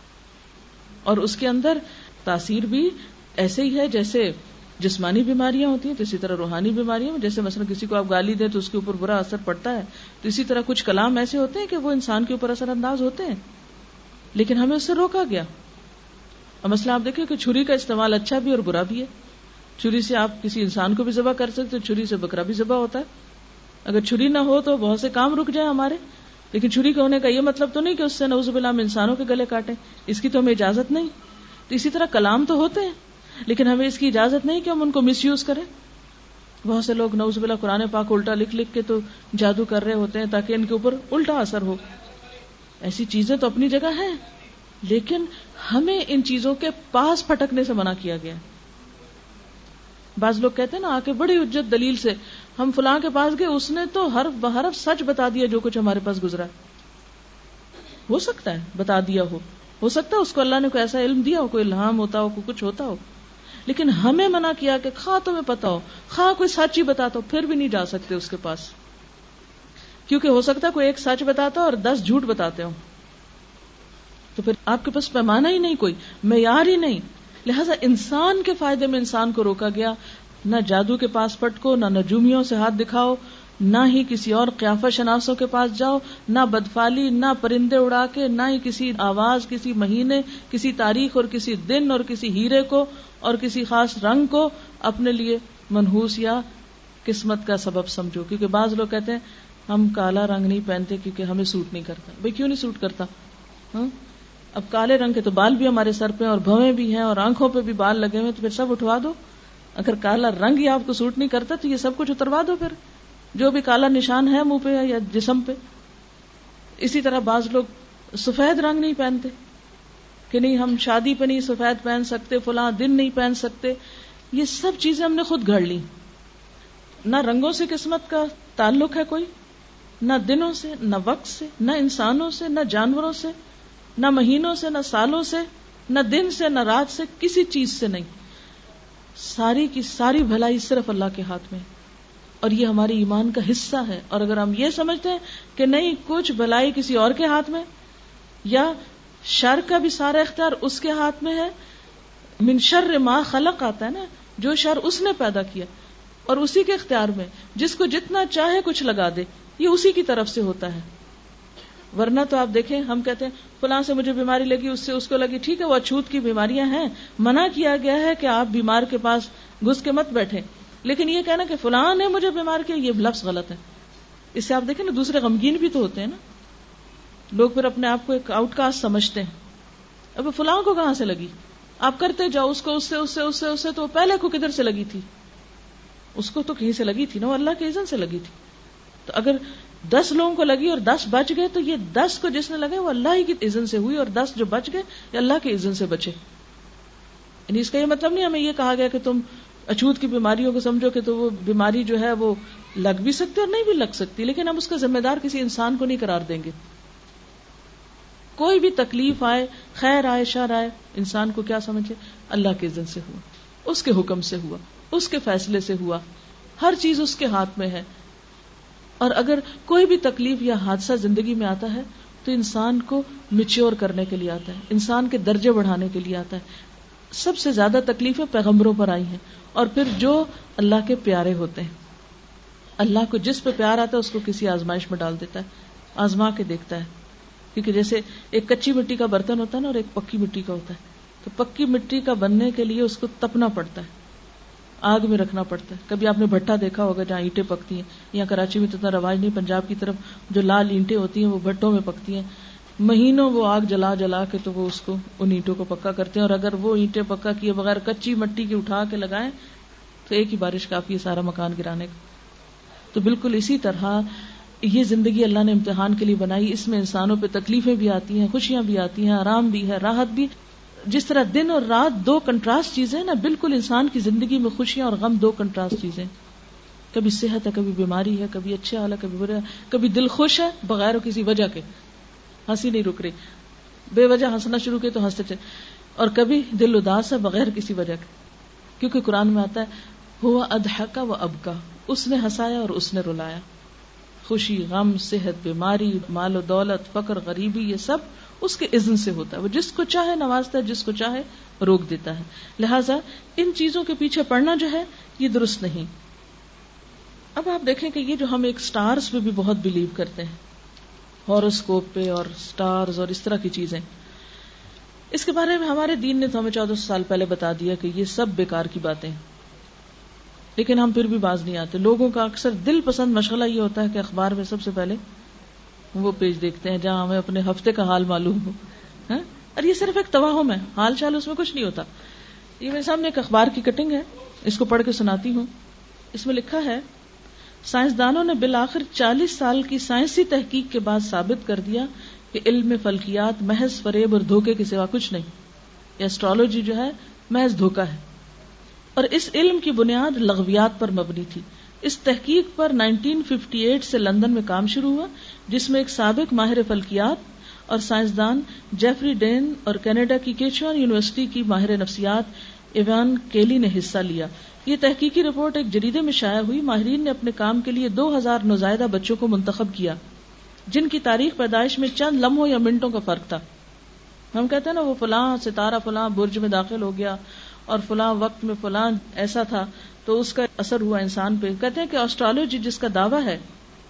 اور اس کے اندر تاثیر بھی ایسے ہی ہے جیسے جسمانی بیماریاں ہوتی ہیں تو اسی طرح روحانی بیماریاں، جیسے مثلا کسی کو آپ گالی دیں تو اس کے اوپر برا اثر پڑتا ہے، تو اسی طرح کچھ کلام ایسے ہوتے ہیں کہ وہ انسان کے اوپر اثر انداز ہوتے ہیں، لیکن ہمیں اس سے روکا گیا۔ اور مثلا آپ دیکھیں کہ چھری کا استعمال اچھا بھی اور برا بھی ہے، چھری سے آپ کسی انسان کو بھی ذبح کر سکتے، چھری سے بکرا بھی ذبح ہوتا ہے، اگر چھری نہ ہو تو بہت سے کام رک جائیں ہمارے، لیکن چھری کا ہونے کا یہ مطلب تو نہیں کہ اس سے نعوذ باللہ ہم انسانوں کے گلے کاٹیں، اس کی تو ہمیں اجازت نہیں۔ تو اسی طرح کلام تو ہوتے ہیں لیکن ہمیں اس کی اجازت نہیں کہ ہم ان کو مس یوز کریں۔ بہت سے لوگ نعوذ باللہ قرآن پاک الٹا لکھ لکھ کے تو جادو کر رہے ہوتے ہیں تاکہ ان کے اوپر الٹا اثر ہو۔ ایسی چیزیں تو اپنی جگہ ہیں، لیکن ہمیں ان چیزوں کے پاس پھٹکنے سے منع کیا گیا ہے۔ بعض لوگ کہتے ہیں نا آ کے بڑی حجت دلیل سے، ہم فلاں کے پاس گئے، اس نے تو حرف بحرف سچ بتا دیا جو کچھ ہمارے پاس گزرا۔ ہو سکتا ہے بتا دیا ہو، ہو سکتا ہے اس کو اللہ نے کوئی ایسا علم دیا ہو، کوئی الہام ہوتا ہو، کوئی کچھ ہوتا ہو، لیکن ہمیں منع کیا کہ خواہ تمہیں پتا ہو، خواہ کوئی سچ ہی بتاتا ہو، پھر بھی نہیں جا سکتے اس کے پاس، کیونکہ ہو سکتا ہے کوئی ایک سچ بتاتا ہو اور دس جھوٹ بتاتے ہو، تو پھر آپ کے پاس پیمانہ ہی نہیں، کوئی معیار ہی نہیں۔ لہذا انسان کے فائدے میں انسان کو روکا گیا، نہ جادو کے پاس پٹکو، نہ نجومیوں سے ہاتھ دکھاؤ، نہ ہی کسی اور قیافہ شناسوں کے پاس جاؤ، نہ بدفالی، نہ پرندے اڑا کے، نہ ہی کسی آواز، کسی مہینے، کسی تاریخ اور کسی دن اور کسی ہیرے کو اور کسی خاص رنگ کو اپنے لیے منحوس یا قسمت کا سبب سمجھو۔ کیونکہ بعض لوگ کہتے ہیں ہم کالا رنگ نہیں پہنتے کیونکہ ہمیں سوٹ نہیں کرتا۔ بھئی کیوں نہیں سوٹ کرتا؟ ہاں اب کالے رنگ کے تو بال بھی ہمارے سر پہ اور بھویں بھی ہیں اور آنکھوں پہ بھی بال لگے ہوئے، تو پھر سب اٹھوا دو۔ اگر کالا رنگ ہی آپ کو سوٹ نہیں کرتا تو یہ سب کچھ اتروا دو، پھر جو بھی کالا نشان ہے منہ پہ یا جسم پہ۔ اسی طرح بعض لوگ سفید رنگ نہیں پہنتے کہ نہیں ہم شادی پہ نہیں سفید پہن سکتے، فلاں دن نہیں پہن سکتے۔ یہ سب چیزیں ہم نے خود گھڑ لی۔ نہ رنگوں سے قسمت کا تعلق ہے کوئی، نہ دنوں سے، نہ وقت سے، نہ انسانوں سے، نہ جانوروں سے، نہ مہینوں سے، نہ سالوں سے، نہ دن سے، نہ رات سے، کسی چیز سے نہیں۔ ساری کی ساری بھلائی صرف اللہ کے ہاتھ میں، اور یہ ہماری ایمان کا حصہ ہے۔ اور اگر ہم یہ سمجھتے ہیں کہ نہیں کچھ بھلائی کسی اور کے ہاتھ میں، یا شر کا بھی سارا اختیار اس کے ہاتھ میں ہے، من شر ما خلق آتا ہے نا، جو شر اس نے پیدا کیا اور اسی کے اختیار میں، جس کو جتنا چاہے کچھ لگا دے، یہ اسی کی طرف سے ہوتا ہے. ورنہ تو آپ دیکھیں ہم کہتے ہیں فلاں سے مجھے بیماری لگی، اس سے اس کو لگی، ٹھیک ہے وہ اچھوت کی بیماریاں ہیں، منع کیا گیا ہے کہ آپ بیمار کے پاس گھس کے مت بیٹھیں، لیکن یہ کہنا کہ فلاں نے مجھے بیمار کیا، یہ لفظ غلط ہے. اس سے آپ دیکھیں نا دوسرے غمگین بھی تو ہوتے ہیں نا. لوگ پھر اپنے آپ کو ایک آؤٹ کاسٹ سمجھتے ہیں. اب فلاں کو کہاں سے لگی؟ آپ کرتے جاؤ اس کو، اس سے اس سے اس سے اس سے تو پہلے کو کدھر سے لگی تھی؟ اس کو تو کہیں سے لگی تھی نا، وہ اللہ کے اذن سے لگی تھی. تو اگر دس لوگوں کو لگی اور دس بچ گئے تو یہ دس کو جس نے لگے وہ اللہ ہی کی اذن سے ہوئی، اور دس جو بچ گئے یہ اللہ کے اذن سے بچے. یعنی اس کا یہ مطلب نہیں ہمیں یہ کہا گیا کہ تم اچھوت کی بیماریوں کو سمجھو کہ تو وہ بیماری جو ہے وہ لگ بھی سکتی اور نہیں بھی لگ سکتی، لیکن ہم اس کا ذمہ دار کسی انسان کو نہیں قرار دیں گے. کوئی بھی تکلیف آئے، خیر آئے، شر آئے، انسان کو کیا سمجھے؟ اللہ کے اذن سے ہوا، اس کے حکم سے ہوا، اس کے فیصلے سے ہوا، ہر چیز اس کے ہاتھ میں ہے. اور اگر کوئی بھی تکلیف یا حادثہ زندگی میں آتا ہے تو انسان کو میچور کرنے کے لیے آتا ہے، انسان کے درجے بڑھانے کے لیے آتا ہے. سب سے زیادہ تکلیفیں پیغمبروں پر آئی ہیں، اور پھر جو اللہ کے پیارے ہوتے ہیں. اللہ کو جس پہ پیار آتا ہے اس کو کسی آزمائش میں ڈال دیتا ہے، آزما کے دیکھتا ہے. کیونکہ جیسے ایک کچی مٹی کا برتن ہوتا ہے نا اور ایک پکی مٹی کا ہوتا ہے، تو پکی مٹی کا بننے کے لیے اس کو تپنا پڑتا ہے، آگ میں رکھنا پڑتا ہے. کبھی آپ نے بھٹا دیکھا ہوگا جہاں اینٹیں پکتی ہیں، یہاں کراچی میں تو اتنا رواج نہیں، پنجاب کی طرف جو لال اینٹیں ہوتی ہیں وہ بھٹوں میں پکتی ہیں، مہینوں وہ آگ جلا جلا کے تو وہ اس کو ان اینٹوں کو پکا کرتے ہیں. اور اگر وہ اینٹیں پکا کیے بغیر کچی مٹی کی اٹھا کے لگائیں تو ایک ہی بارش کافی ہے سارا مکان گرانے کا. تو بالکل اسی طرح یہ زندگی اللہ نے امتحان کے لیے بنائی. اس میں انسانوں پہ تکلیفیں بھی آتی ہیں، خوشیاں بھی آتی ہیں، آرام بھی ہے، راحت بھی. جس طرح دن اور رات دو کنٹراسٹ چیزیں نا، بالکل انسان کی زندگی میں خوشیاں اور غم دو کنٹراسٹ چیزیں. کبھی صحت ہے، کبھی بیماری ہے، کبھی اچھا حال ہے، کبھی برا، کبھی دل خوش ہے بغیر کسی وجہ کے، ہنسی نہیں رک رہی، بے وجہ ہنسنا شروع کیے تو ہنستے تھے. اور کبھی دل اداس ہے بغیر کسی وجہ کے، کیونکہ قرآن میں آتا ہے ہوا اضحک و ابکا، اس نے ہنسایا اور اس نے رلایا. خوشی، غم، صحت، بیماری، مال و دولت، فقر، غریبی، یہ سب اس کے اذن سے ہوتا ہے. وہ جس کو چاہے نوازتا ہے، جس کو چاہے روک دیتا ہے. لہٰذا ان چیزوں کے پیچھے پڑنا جو ہے یہ درست نہیں. اب آپ دیکھیں کہ یہ جو ہم ایک سٹارز پہ بھی بہت بلیو کرتے ہیں، ہاروسکوپ پہ اور سٹارز اور اس طرح کی چیزیں، اس کے بارے میں ہمارے دین نے تو ہمیں چودہ سو سال پہلے بتا دیا کہ یہ سب بیکار کی باتیں ہیں، لیکن ہم پھر بھی باز نہیں آتے. لوگوں کا اکثر دل پسند مشغلہ یہ ہوتا ہے کہ اخبار میں سب سے پہلے وہ پیج دیکھتے ہیں جہاں ہمیں اپنے ہفتے کا حال معلوم ہو. اور یہ صرف ایک توہم ہے، حال چال اس میں کچھ نہیں ہوتا. یہ میرے سامنے ایک اخبار کی کٹنگ ہے، اس کو پڑھ کے سناتی ہوں. اس میں لکھا ہے سائنسدانوں نے بالآخر چالیس سال کی سائنسی تحقیق کے بعد ثابت کر دیا کہ علم فلکیات محض فریب اور دھوکے کے سوا کچھ نہیں. یہ ایسٹرالوجی جو ہے محض دھوکا ہے، اور اس علم کی بنیاد لغویات پر مبنی تھی. اس تحقیق پر نائنٹین ففٹی ایٹ سے لندن میں کام شروع ہوا، جس میں ایک سابق ماہر فلکیات اور سائنسدان جیفری ڈین اور کینیڈا کی کیچوان یونیورسٹی کی ماہر نفسیات ایوان کیلی نے حصہ لیا. یہ تحقیقی رپورٹ ایک جریدے میں شائع ہوئی. ماہرین نے اپنے کام کے لیے دو ہزار نوزائیدہ بچوں کو منتخب کیا جن کی تاریخ پیدائش میں چند لمحوں یا منٹوں کا فرق تھا. ہم کہتے ہیں نا وہ فلاں ستارہ فلاں برج میں داخل ہو گیا اور فلاں وقت میں فلاں ایسا تھا تو اس کا اثر ہوا انسان پہ. کہتے ہیں کہ آسٹرالوجی جس کا دعویٰ ہے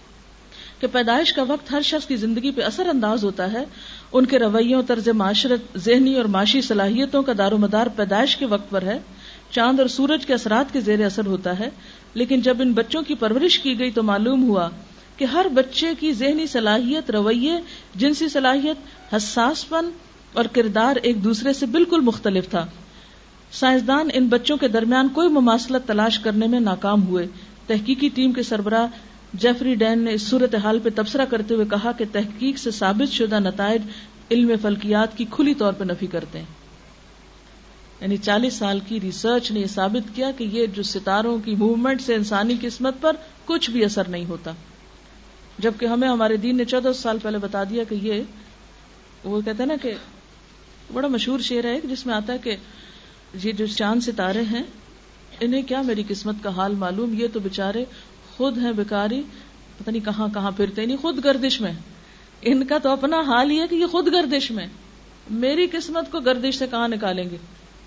کہ پیدائش کا وقت ہر شخص کی زندگی پہ اثر انداز ہوتا ہے، ان کے رویوں، طرز معاشرت، ذہنی اور معاشی صلاحیتوں کا دار و مدار پیدائش کے وقت پر ہے. چاند اور سورج کے اثرات کے زیر اثر ہوتا ہے. لیکن جب ان بچوں کی پرورش کی گئی تو معلوم ہوا کہ ہر بچے کی ذہنی صلاحیت، رویے، جنسی صلاحیت، حساس پن اور کردار ایک دوسرے سے بالکل مختلف تھا. سائنسدان ان بچوں کے درمیان کوئی مماثلت تلاش کرنے میں ناکام ہوئے. تحقیقی ٹیم کے سربراہ جیفری ڈین نے اس صورتحال پہ تبصرہ کرتے ہوئے کہا کہ تحقیق سے ثابت شدہ نتائج علم فلکیات کی کھلی طور پہ نفی کرتے ہیں. یعنی چالیس سال کی ریسرچ نے یہ ثابت کیا کہ یہ جو ستاروں کی موومنٹ سے انسانی قسمت پر کچھ بھی اثر نہیں ہوتا، جبکہ ہمیں ہمارے دین نے چودہ سال پہلے بتا دیا کہ یہ، وہ کہتے ہیں نا کہ بڑا مشہور شعر ہے جس میں آتا ہے کہ یہ جو چاند ستارے ہیں انہیں کیا میری قسمت کا حال معلوم، یہ تو بےچارے خود ہیں بیکاری، پتہ نہیں کہاں کہاں پھرتے، نہیں خود گردش میں، ان کا تو اپنا حال ہی ہے کہ یہ خود گردش میں، میری قسمت کو گردش سے کہاں نکالیں گے.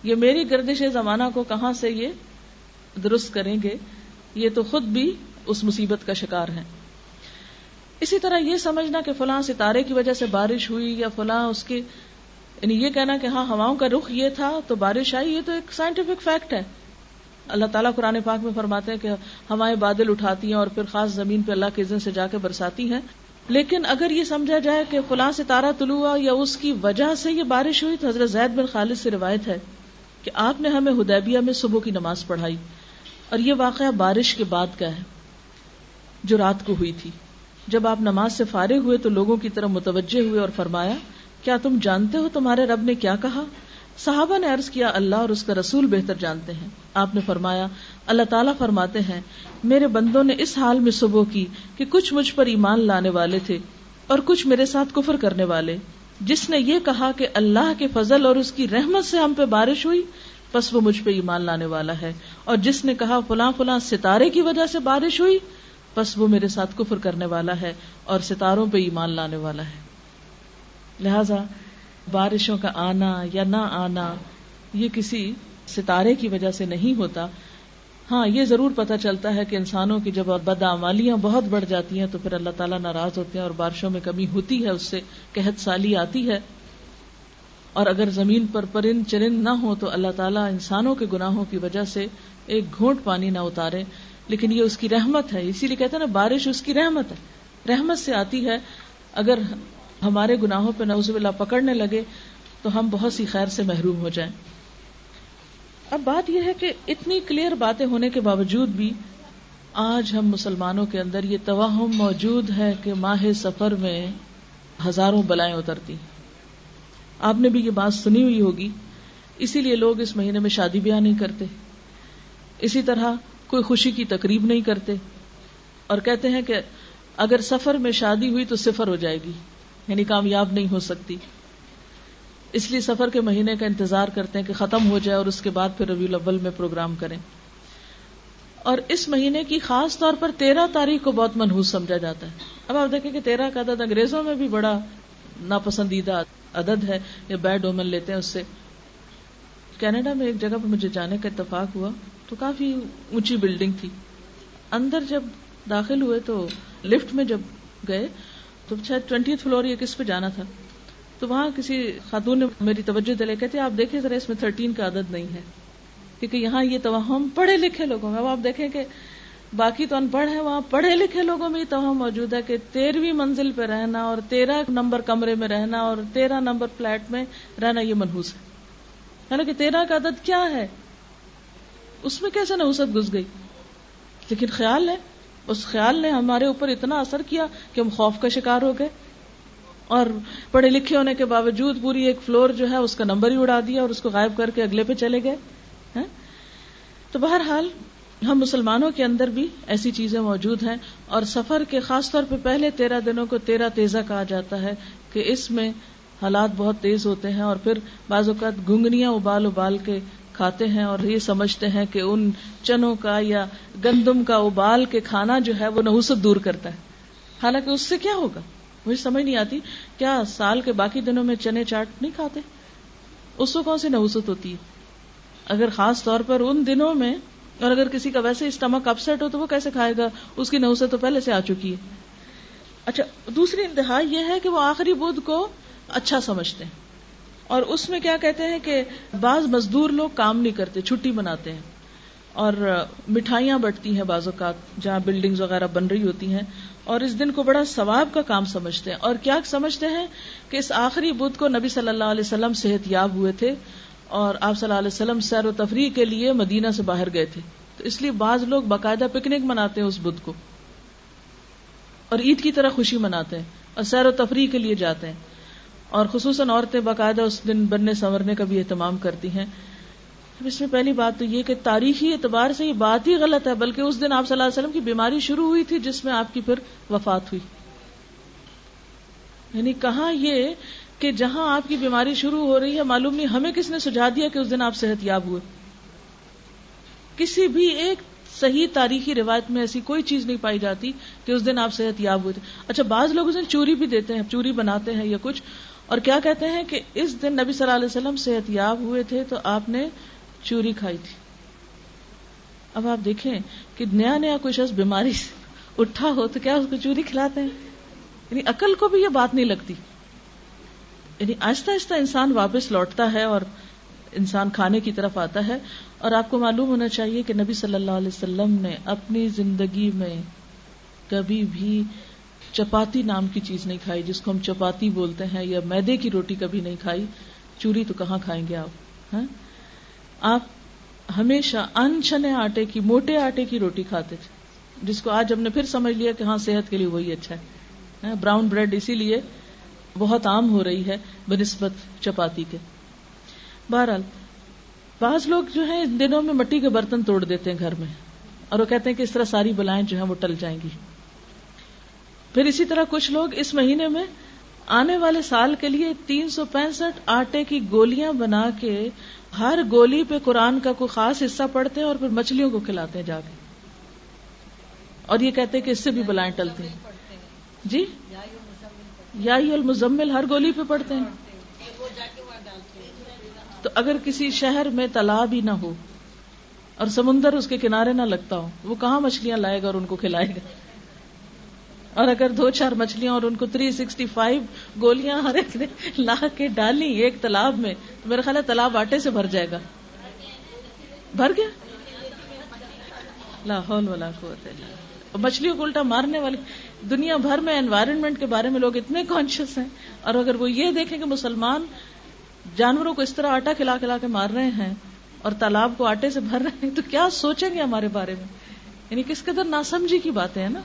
یہ میری گردش زمانہ کو کہاں سے یہ درست کریں گے، یہ تو خود بھی اس مصیبت کا شکار ہیں۔ اسی طرح یہ سمجھنا کہ فلاں ستارے کی وجہ سے بارش ہوئی یا فلاں اس کی، یعنی یہ کہنا کہ ہاں ہواؤں کا رخ یہ تھا تو بارش آئی، یہ تو ایک سائنٹیفک فیکٹ ہے۔ اللہ تعالیٰ قرآن پاک میں فرماتے ہیں کہ ہوائیں بادل اٹھاتی ہیں اور پھر خاص زمین پہ اللہ کے اذن سے جا کے برساتی ہیں۔ لیکن اگر یہ سمجھا جائے کہ فلاں ستارہ طلوع ہوا یا اس کی وجہ سے یہ بارش ہوئی، تو حضرت زید بن خالد سے روایت ہے کہ آپ نے ہمیں حدیبیہ میں صبح کی نماز پڑھائی، اور یہ واقعہ بارش کے بعد کا ہے جو رات کو ہوئی تھی۔ جب آپ نماز سے فارغ ہوئے تو لوگوں کی طرف متوجہ ہوئے اور فرمایا، کیا تم جانتے ہو تمہارے رب نے کیا کہا؟ صحابہ نے عرض کیا، اللہ اور اس کا رسول بہتر جانتے ہیں۔ آپ نے فرمایا، اللہ تعالیٰ فرماتے ہیں، میرے بندوں نے اس حال میں صبح کی کہ کچھ مجھ پر ایمان لانے والے تھے اور کچھ میرے ساتھ کفر کرنے والے۔ جس نے یہ کہا کہ اللہ کے فضل اور اس کی رحمت سے ہم پہ بارش ہوئی، پس وہ مجھ پہ ایمان لانے والا ہے، اور جس نے کہا فلاں فلاں ستارے کی وجہ سے بارش ہوئی، پس وہ میرے ساتھ کفر کرنے والا ہے اور ستاروں پہ ایمان لانے والا ہے۔ لہذا بارشوں کا آنا یا نہ آنا یہ کسی ستارے کی وجہ سے نہیں ہوتا۔ ہاں یہ ضرور پتہ چلتا ہے کہ انسانوں کی جب بدعمالیاں بہت بڑھ جاتی ہیں تو پھر اللہ تعالیٰ ناراض ہوتے ہیں اور بارشوں میں کمی ہوتی ہے، اس سے قحط سالی آتی ہے۔ اور اگر زمین پر پرند چرند نہ ہو تو اللہ تعالیٰ انسانوں کے گناہوں کی وجہ سے ایک گھونٹ پانی نہ اتارے، لیکن یہ اس کی رحمت ہے۔ اسی لیے کہتے ہیں نا، بارش اس کی رحمت ہے، رحمت سے آتی ہے۔ اگر ہمارے گناہوں پہ نعوذ باللہ پکڑنے لگے تو ہم بہت سی خیر سے محروم ہو جائیں۔ اب بات یہ ہے کہ اتنی کلیئر باتیں ہونے کے باوجود بھی آج ہم مسلمانوں کے اندر یہ توہم موجود ہے کہ ماہ سفر میں ہزاروں بلائیں اترتی۔ آپ نے بھی یہ بات سنی ہوئی ہوگی، اسی لیے لوگ اس مہینے میں شادی بیاہ نہیں کرتے، اسی طرح کوئی خوشی کی تقریب نہیں کرتے، اور کہتے ہیں کہ اگر سفر میں شادی ہوئی تو صفر ہو جائے گی، یعنی کامیاب نہیں ہو سکتی، اس لیے سفر کے مہینے کا انتظار کرتے ہیں کہ ختم ہو جائے اور اس کے بعد پھر ربیع الاول میں پروگرام کریں۔ اور اس مہینے کی خاص طور پر تیرہ تاریخ کو بہت منحوس سمجھا جاتا ہے۔ اب آپ دیکھیں کہ تیرہ کا عدد انگریزوں میں بھی بڑا ناپسندیدہ عدد ہے، یا بیڈ اومن لیتے ہیں اس سے۔ کینیڈا میں ایک جگہ پر مجھے جانے کا اتفاق ہوا تو کافی اونچی بلڈنگ تھی، اندر جب داخل ہوئے تو لفٹ میں جب گئے تو شاید ٹوینٹیتھ فلور یا کس پہ جانا تھا، تو وہاں کسی خاتون نے میری توجہ دلائی، کہتے آپ دیکھیں ذرا اس میں تھرٹین کا عدد نہیں ہے، کیونکہ یہاں یہ توہم پڑھے لکھے لوگوں میں، اب آپ دیکھیں کہ باقی تو ان پڑھ ہیں، وہاں پڑھے لکھے لوگوں میں یہ توہم موجود ہے کہ تیرہویں منزل پہ رہنا اور تیرہ نمبر کمرے میں رہنا اور تیرہ نمبر فلیٹ میں رہنا یہ منحوس ہے۔ حالانکہ تیرہ کا عدد کیا ہے، اس میں کیسے نحوست گھس گئی؟ لیکن خیال ہے، اس خیال نے ہمارے اوپر اتنا اثر کیا کہ ہم خوف کا شکار ہو گئے، اور پڑھے لکھے ہونے کے باوجود پوری ایک فلور جو ہے اس کا نمبر ہی اڑا دیا اور اس کو غائب کر کے اگلے پہ چلے گئے۔ تو بہرحال ہم مسلمانوں کے اندر بھی ایسی چیزیں موجود ہیں، اور سفر کے خاص طور پہ پہلے تیرہ دنوں کو تیرہ تیزہ کہا جاتا ہے کہ اس میں حالات بہت تیز ہوتے ہیں، اور پھر بعض اوقات گھنگنیاں ابال ابال کے کھاتے ہیں اور یہ سمجھتے ہیں کہ ان چنوں کا یا گندم کا ابال کے کھانا جو ہے وہ نحوست دور کرتا ہے، حالانکہ اس سے کیا ہوگا مجھے سمجھ نہیں آتی۔ کیا سال کے باقی دنوں میں چنے چاٹ نہیں کھاتے؟ اس کو کون سی نحوست ہوتی ہے؟ اگر خاص طور پر ان دنوں میں، اور اگر کسی کا ویسے اسٹمک اپسیٹ ہو تو وہ کیسے کھائے گا، اس کی نحوست تو پہلے سے آ چکی ہے۔ اچھا، دوسری انتہا یہ ہے کہ وہ آخری بدھ کو اچھا سمجھتے ہیں، اور اس میں کیا کہتے ہیں کہ بعض مزدور لوگ کام نہیں کرتے، چھٹی مناتے ہیں، اور مٹھائیاں بٹتی ہیں بعض اوقات جہاں بلڈنگز وغیرہ بن رہی ہوتی ہیں، اور اس دن کو بڑا ثواب کا کام سمجھتے ہیں۔ اور کیا سمجھتے ہیں کہ اس آخری بدھ کو نبی صلی اللہ علیہ وسلم صحت یاب ہوئے تھے اور آپ صلی اللہ علیہ وسلم سیر و تفریح کے لیے مدینہ سے باہر گئے تھے، تو اس لیے بعض لوگ باقاعدہ پکنک مناتے ہیں اس بدھ کو، اور عید کی طرح خوشی مناتے ہیں اور سیر و تفریح کے لیے جاتے ہیں، اور خصوصاً عورتیں باقاعدہ اس دن بننے سنورنے کا بھی اہتمام کرتی ہیں۔ اس میں پہلی بات تو یہ کہ تاریخی اعتبار سے یہ بات ہی غلط ہے، بلکہ اس دن آپ صلی اللہ علیہ وسلم کی بیماری شروع ہوئی تھی جس میں آپ کی پھر وفات ہوئی۔ یعنی کہاں یہ کہ جہاں آپ کی بیماری شروع ہو رہی ہے، معلوم نہیں ہمیں کس نے سجھا دیا کہ اس دن آپ صحت یاب ہوئے۔ کسی بھی ایک صحیح تاریخی روایت میں ایسی کوئی چیز نہیں پائی جاتی کہ اس دن آپ صحت یاب ہوئے تھے۔ اچھا، بعض لوگ اس دن چوری بھی دیتے ہیں، چوری بناتے ہیں یا کچھ، اور کیا کہتے ہیں کہ اس دن نبی صلی اللہ علیہ وسلم صحت یاب ہوئے تھے تو آپ نے چوری کھائی تھی. اب آپ دیکھیں کہ نیا نیا کوئی شخص بیماری سے اٹھا ہو تو کیا اس کو چوری کھلاتے ہیں؟ یعنی عقل کو بھی یہ بات نہیں لگتی. یعنی آہستہ آہستہ انسان واپس لوٹتا ہے اور انسان کھانے کی طرف آتا ہے. اور آپ کو معلوم ہونا چاہیے کہ نبی صلی اللہ علیہ وسلم نے اپنی زندگی میں کبھی بھی چپاتی نام کی چیز نہیں کھائی، جس کو ہم چپاتی بولتے ہیں، یا میدے کی روٹی کبھی نہیں کھائی. چوری تو کہاں کھائیں گے آپ؟ ہاں، آپ ہمیشہ ان چھنے آٹے کی، موٹے آٹے کی روٹی کھاتے تھے، جس کو آج ہم نے پھر سمجھ لیا کہ ہاں صحت کے لیے وہی اچھا ہے. براؤن بریڈ اسی لیے بہت عام ہو رہی ہے بنسبت چپاتی کے. بہرحال بعض لوگ جو ہیں ان دنوں میں مٹی کے برتن توڑ دیتے ہیں گھر میں، اور وہ کہتے ہیں کہ اس طرح ساری بلائیں جو ہیں وہ ٹل جائیں گی. پھر اسی طرح کچھ لوگ اس مہینے میں آنے والے سال کے لیے تین سو پینسٹھ آٹے کی گولیاں بنا کے ہر گولی پہ قرآن کا کوئی خاص حصہ پڑھتے ہیں اور پھر مچھلیوں کو کھلاتے ہیں جا کے، اور یہ کہتے ہیں کہ اس سے بھی بلائیں ٹلتی ہیں. جی، یا ایھا المزمل ہر گولی پہ پڑھتے ہیں. تو اگر کسی شہر میں تالاب ہی نہ ہو اور سمندر اس کے کنارے نہ لگتا ہو، وہ کہاں مچھلیاں لائے گا اور ان کو کھلائے گا؟ اور اگر دو چار مچھلیاں اور ان کو تھری سکسٹی فائیو گولیاں ہر ایک نے لا کے ڈالی ایک تالاب میں، تو میرا خیال ہے تالاب آٹے سے بھر جائے گا. بھر گیا؟ لا حول ولا قوت الا باللہ. مچھلیوں کو الٹا مارنے والی دنیا بھر میں انوائرنمنٹ کے بارے میں لوگ اتنے کانشیس ہیں، اور اگر وہ یہ دیکھیں کہ مسلمان جانوروں کو اس طرح آٹا کھلا کھلا کے مار رہے ہیں اور تالاب کو آٹے سے بھر رہے ہیں، تو کیا سوچیں گے ہمارے بارے میں؟ یعنی کس قدر ناسمجھی کی باتیں ہیں نا.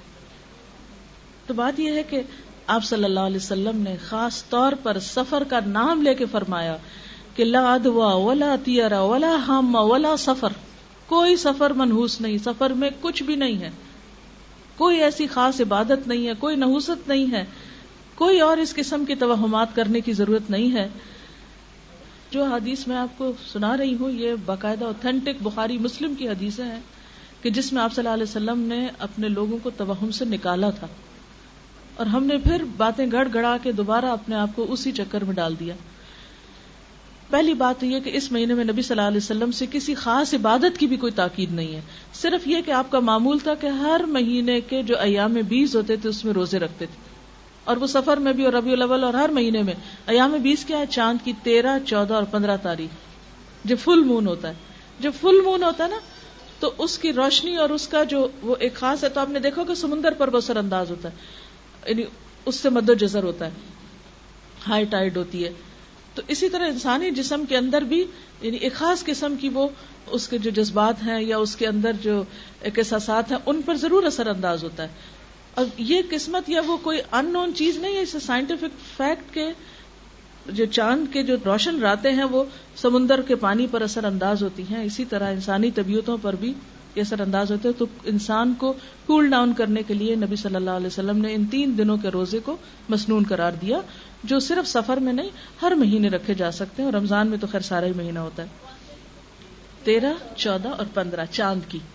تو بات یہ ہے کہ آپ صلی اللہ علیہ وسلم نے خاص طور پر سفر کا نام لے کے فرمایا کہ لا عدوى ولا طیرہ ولا ہم ولا سفر. کوئی سفر منحوس نہیں، سفر میں کچھ بھی نہیں ہے، کوئی ایسی خاص عبادت نہیں ہے، کوئی نحوست نہیں ہے، کوئی اور اس قسم کی توہمات کرنے کی ضرورت نہیں ہے. جو حدیث میں آپ کو سنا رہی ہوں یہ باقاعدہ اوتھینٹک بخاری مسلم کی حدیثیں ہیں کہ جس میں آپ صلی اللہ علیہ وسلم نے اپنے لوگوں کو توہم سے نکالا تھا، اور ہم نے پھر باتیں گڑ گڑا کے دوبارہ اپنے آپ کو اسی چکر میں ڈال دیا. پہلی بات تو یہ کہ اس مہینے میں نبی صلی اللہ علیہ وسلم سے کسی خاص عبادت کی بھی کوئی تاکید نہیں ہے، صرف یہ کہ آپ کا معمول تھا کہ ہر مہینے کے جو ایام بیس ہوتے تھے اس میں روزے رکھتے تھے، اور وہ سفر میں بھی اور ربیع الاول اور ہر مہینے میں. ایام بیس کیا ہے؟ چاند کی تیرہ، چودہ اور پندرہ تاریخ جب فل مون ہوتا ہے. جب فل مون ہوتا ہے نا تو اس کی روشنی اور اس کا جو وہ ایک خاص ہے. تو آپ نے دیکھا کہ سمندر پر بہت سر انداز ہوتا ہے، یعنی اس سے مد و جزر ہوتا ہے، ہائی ٹائیڈ ہوتی ہے. تو اسی طرح انسانی جسم کے اندر بھی یعنی ایک خاص قسم کی وہ اس کے جو جذبات ہیں یا اس کے اندر جو ایک احساسات ہیں ان پر ضرور اثر انداز ہوتا ہے. اور یہ قسمت یا وہ کوئی ان نون چیز نہیں ہے، اسے سائنٹیفک فیکٹ کے جو چاند کے جو روشن راتیں ہیں وہ سمندر کے پانی پر اثر انداز ہوتی ہیں، اسی طرح انسانی طبیعتوں پر بھی یہ اثر انداز ہوتے ہیں. تو انسان کو کول ڈاؤن کرنے کے لیے نبی صلی اللہ علیہ وسلم نے ان تین دنوں کے روزے کو مسنون قرار دیا، جو صرف سفر میں نہیں ہر مہینے رکھے جا سکتے ہیں. اور رمضان میں تو خیر سارا ہی مہینہ ہوتا ہے، تیرہ، چودہ اور پندرہ چاند کی.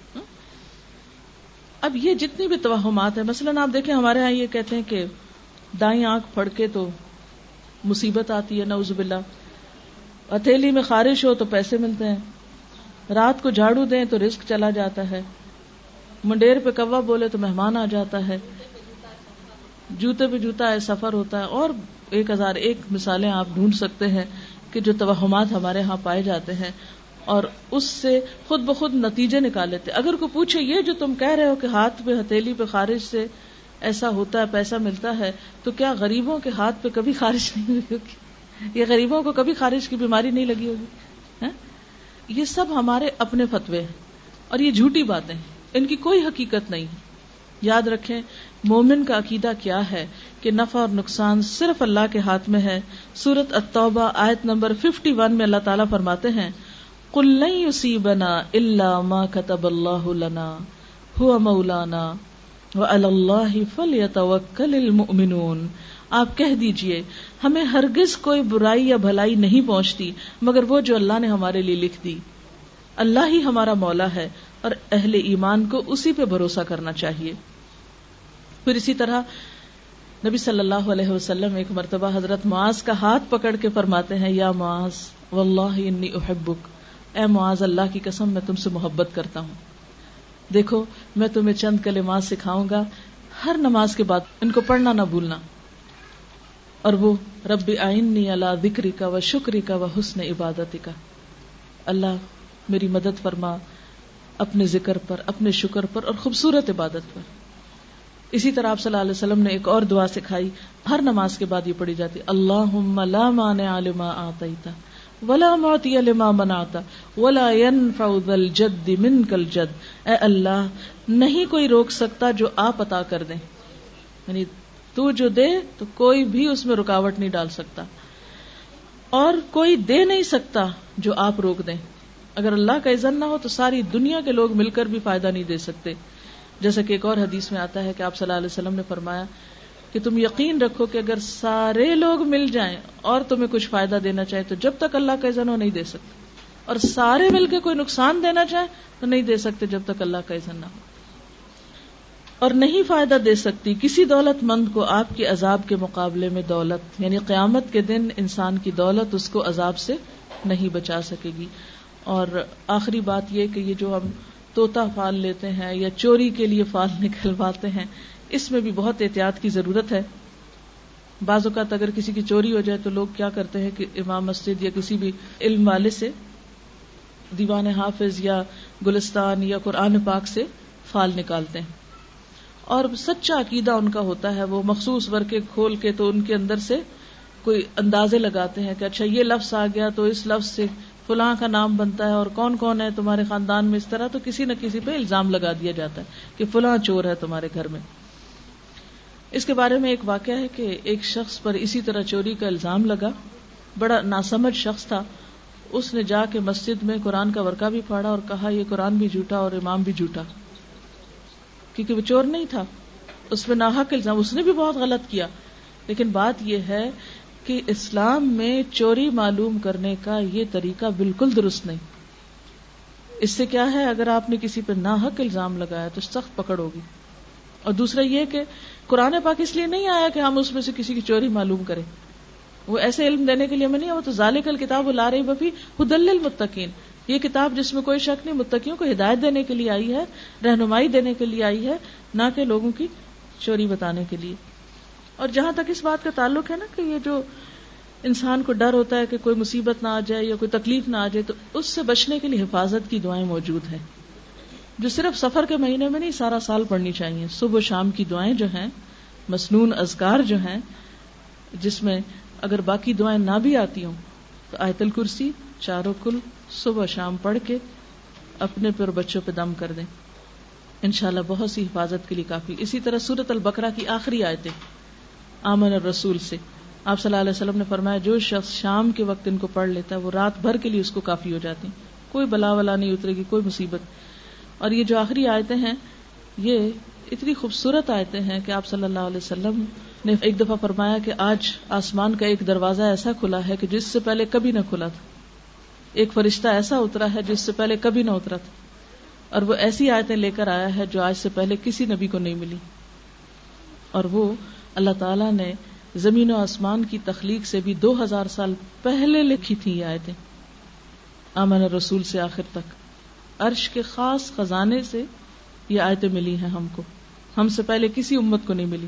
اب یہ جتنی بھی توہمات ہیں، مثلاً آپ دیکھیں ہمارے ہاں یہ کہتے ہیں کہ دائیں آنکھ پھڑکے تو مصیبت آتی ہے، نعوذ باللہ. ہتھیلی میں خارش ہو تو پیسے ملتے ہیں، رات کو جھاڑو دیں تو رزق چلا جاتا ہے، منڈیر پہ کوا بولے تو مہمان آ جاتا ہے، جوتے پہ جوتا ہے سفر ہوتا ہے، اور ایک ہزار ایک مثالیں آپ ڈھونڈ سکتے ہیں کہ جو توہمات ہمارے ہاں پائے جاتے ہیں، اور اس سے خود بخود نتیجے نکال لیتے. اگر کوئی پوچھے یہ جو تم کہہ رہے ہو کہ ہاتھ پہ ہتھیلی پہ خارش سے ایسا ہوتا ہے پیسہ ملتا ہے، تو کیا غریبوں کے ہاتھ پہ کبھی خارش نہیں ہوئی ہوگی؟ یہ غریبوں کو کبھی خارش کی بیماری نہیں لگی ہوگی؟ یہ سب ہمارے اپنے فتوے ہیں اور یہ جھوٹی باتیں ہیں، ان کی کوئی حقیقت نہیں. یاد رکھیں مومن کا عقیدہ کیا ہے کہ نفع اور نقصان صرف اللہ کے ہاتھ میں ہے. سورۃ التوبہ آیت نمبر اکیاون میں اللہ تعالیٰ فرماتے ہیں قُلْ لَن يُصِيبَنَا إِلَّا مَا كَتَبَ اللَّهُ لَنَا هُوَ مَوْلَانَا وَعَلَى اللَّهِ فَلْيَتَوَكَّلِ الْمُؤْمِنُونَ. آپ کہہ دیجئے ہمیں ہرگز کوئی برائی یا بھلائی نہیں پہنچتی مگر وہ جو اللہ نے ہمارے لیے لکھ دی. اللہ ہی ہمارا مولا ہے اور اہل ایمان کو اسی پہ بھروسہ کرنا چاہیے. پھر اسی طرح نبی صلی اللہ علیہ وسلم ایک مرتبہ حضرت معاذ کا ہاتھ پکڑ کے فرماتے ہیں یا معاذ واللہ انی احبک، اے معاذ اللہ کی قسم میں تم سے محبت کرتا ہوں. دیکھو میں تمہیں چند کلمات سکھاؤں گا، ہر نماز کے بعد ان کو پڑھنا نہ بھولنا. اور وہ رب اعنی علی ذکرک و شکرک و حسن عبادتک، اللہ میری مدد فرما اپنے ذکر پر، اپنے شکر پر اور خوبصورت عبادت پر. اسی طرح آپ صلی اللہ علیہ وسلم نے ایک اور دعا سکھائی، ہر نماز کے بعد یہ پڑھی جاتی، اللہم لا مانع لما اعطیت ولا معطی لما منعت ولا ينفع ذا الجد منک الجد. اے اللہ نہیں کوئی روک سکتا جو آپ عطا کر دیں، یعنی تو جو دے تو کوئی بھی اس میں رکاوٹ نہیں ڈال سکتا، اور کوئی دے نہیں سکتا جو آپ روک دیں. اگر اللہ کا اذن نہ ہو تو ساری دنیا کے لوگ مل کر بھی فائدہ نہیں دے سکتے. جیسا کہ ایک اور حدیث میں آتا ہے کہ آپ صلی اللہ علیہ وسلم نے فرمایا کہ تم یقین رکھو کہ اگر سارے لوگ مل جائیں اور تمہیں کچھ فائدہ دینا چاہے تو جب تک اللہ کا اذن ہو نہیں دے سکتے، اور سارے مل کے کوئی نقصان دینا چاہے تو نہیں دے سکتے جب تک اللہ کا اذن نہ ہو. اور نہیں فائدہ دے سکتی کسی دولت مند کو آپ کے عذاب کے مقابلے میں دولت، یعنی قیامت کے دن انسان کی دولت اس کو عذاب سے نہیں بچا سکے گی. اور آخری بات یہ کہ یہ جو ہم طوطا فال لیتے ہیں یا چوری کے لیے فال نکلواتے ہیں، اس میں بھی بہت احتیاط کی ضرورت ہے. بعض اوقات اگر کسی کی چوری ہو جائے تو لوگ کیا کرتے ہیں کہ امام مسجد یا کسی بھی علم والے سے دیوان حافظ یا گلستان یا قرآن پاک سے فال نکالتے ہیں، اور سچا عقیدہ ان کا ہوتا ہے، وہ مخصوص ورقے کھول کے تو ان کے اندر سے کوئی اندازے لگاتے ہیں کہ اچھا یہ لفظ آ گیا تو اس لفظ سے فلاں کا نام بنتا ہے، اور کون کون ہے تمہارے خاندان میں اس طرح، تو کسی نہ کسی پہ الزام لگا دیا جاتا ہے کہ فلاں چور ہے تمہارے گھر میں. اس کے بارے میں ایک واقعہ ہے کہ ایک شخص پر اسی طرح چوری کا الزام لگا، بڑا ناسمجھ شخص تھا. اس نے جا کے مسجد میں قرآن کا ورقہ بھی پھاڑا اور کہا یہ قرآن بھی جھوٹا اور امام بھی جھوٹا، کیونکہ وہ چور نہیں تھا. اس پہ ناحق الزام، اس نے بھی بہت غلط کیا. لیکن بات یہ ہے کہ اسلام میں چوری معلوم کرنے کا یہ طریقہ بالکل درست نہیں. اس سے کیا ہے، اگر آپ نے کسی پہ ناحق الزام لگایا تو سخت پکڑ ہوگی. اور دوسرا یہ کہ قرآن پاک اس لیے نہیں آیا کہ ہم اس میں سے کسی کی چوری معلوم کریں، وہ ایسے علم دینے کے لیے میں نہیں، وہ تو ذالک الکتاب لا ریب فیہ ھدی للمتقین، یہ کتاب جس میں کوئی شک نہیں، متقیوں کو ہدایت دینے کے لیے آئی ہے، رہنمائی دینے کے لیے آئی ہے، نہ کہ لوگوں کی چوری بتانے کے لیے. اور جہاں تک اس بات کا تعلق ہے نا کہ یہ جو انسان کو ڈر ہوتا ہے کہ کوئی مصیبت نہ آ جائے یا کوئی تکلیف نہ آ جائے، تو اس سے بچنے کے لیے حفاظت کی دعائیں موجود ہیں جو صرف سفر کے مہینے میں نہیں سارا سال پڑھنی چاہیے. صبح و شام کی دعائیں جو ہیں، مسنون اذکار جو ہیں، جس میں اگر باقی دعائیں نہ بھی آتی ہوں تو آیت الکرسی چاروں کل صبح شام پڑھ کے اپنے پر بچوں پہ دم کر دیں، انشاءاللہ بہت سی حفاظت کے لیے کافی. اسی طرح سورۃ البقرہ کی آخری آیتیں آمن الرسول سے آپ صلی اللہ علیہ وسلم نے فرمایا جو شخص شام کے وقت ان کو پڑھ لیتا ہے وہ رات بھر کے لیے اس کو کافی ہو جاتی، کوئی بلا ولا نہیں اترے گی، کوئی مصیبت. اور یہ جو آخری آیتیں ہیں یہ اتنی خوبصورت آیتیں ہیں کہ آپ صلی اللہ علیہ وسلم نے ایک دفعہ فرمایا کہ آج آسمان کا ایک دروازہ ایسا کھلا ہے کہ جس سے پہلے کبھی نہ کھلا تھا، ایک فرشتہ ایسا اترا ہے جس سے پہلے کبھی نہ اترا تھا، اور وہ ایسی آیتیں لے کر آیا ہے جو آج سے پہلے کسی نبی کو نہیں ملی. اور وہ اللہ تعالیٰ نے زمین و آسمان کی تخلیق سے بھی دو ہزار سال پہلے لکھی تھی یہ آیتیں، آمن الرسول سے آخر تک. عرش کے خاص خزانے سے یہ آیتیں ملی ہیں ہم کو، ہم سے پہلے کسی امت کو نہیں ملی.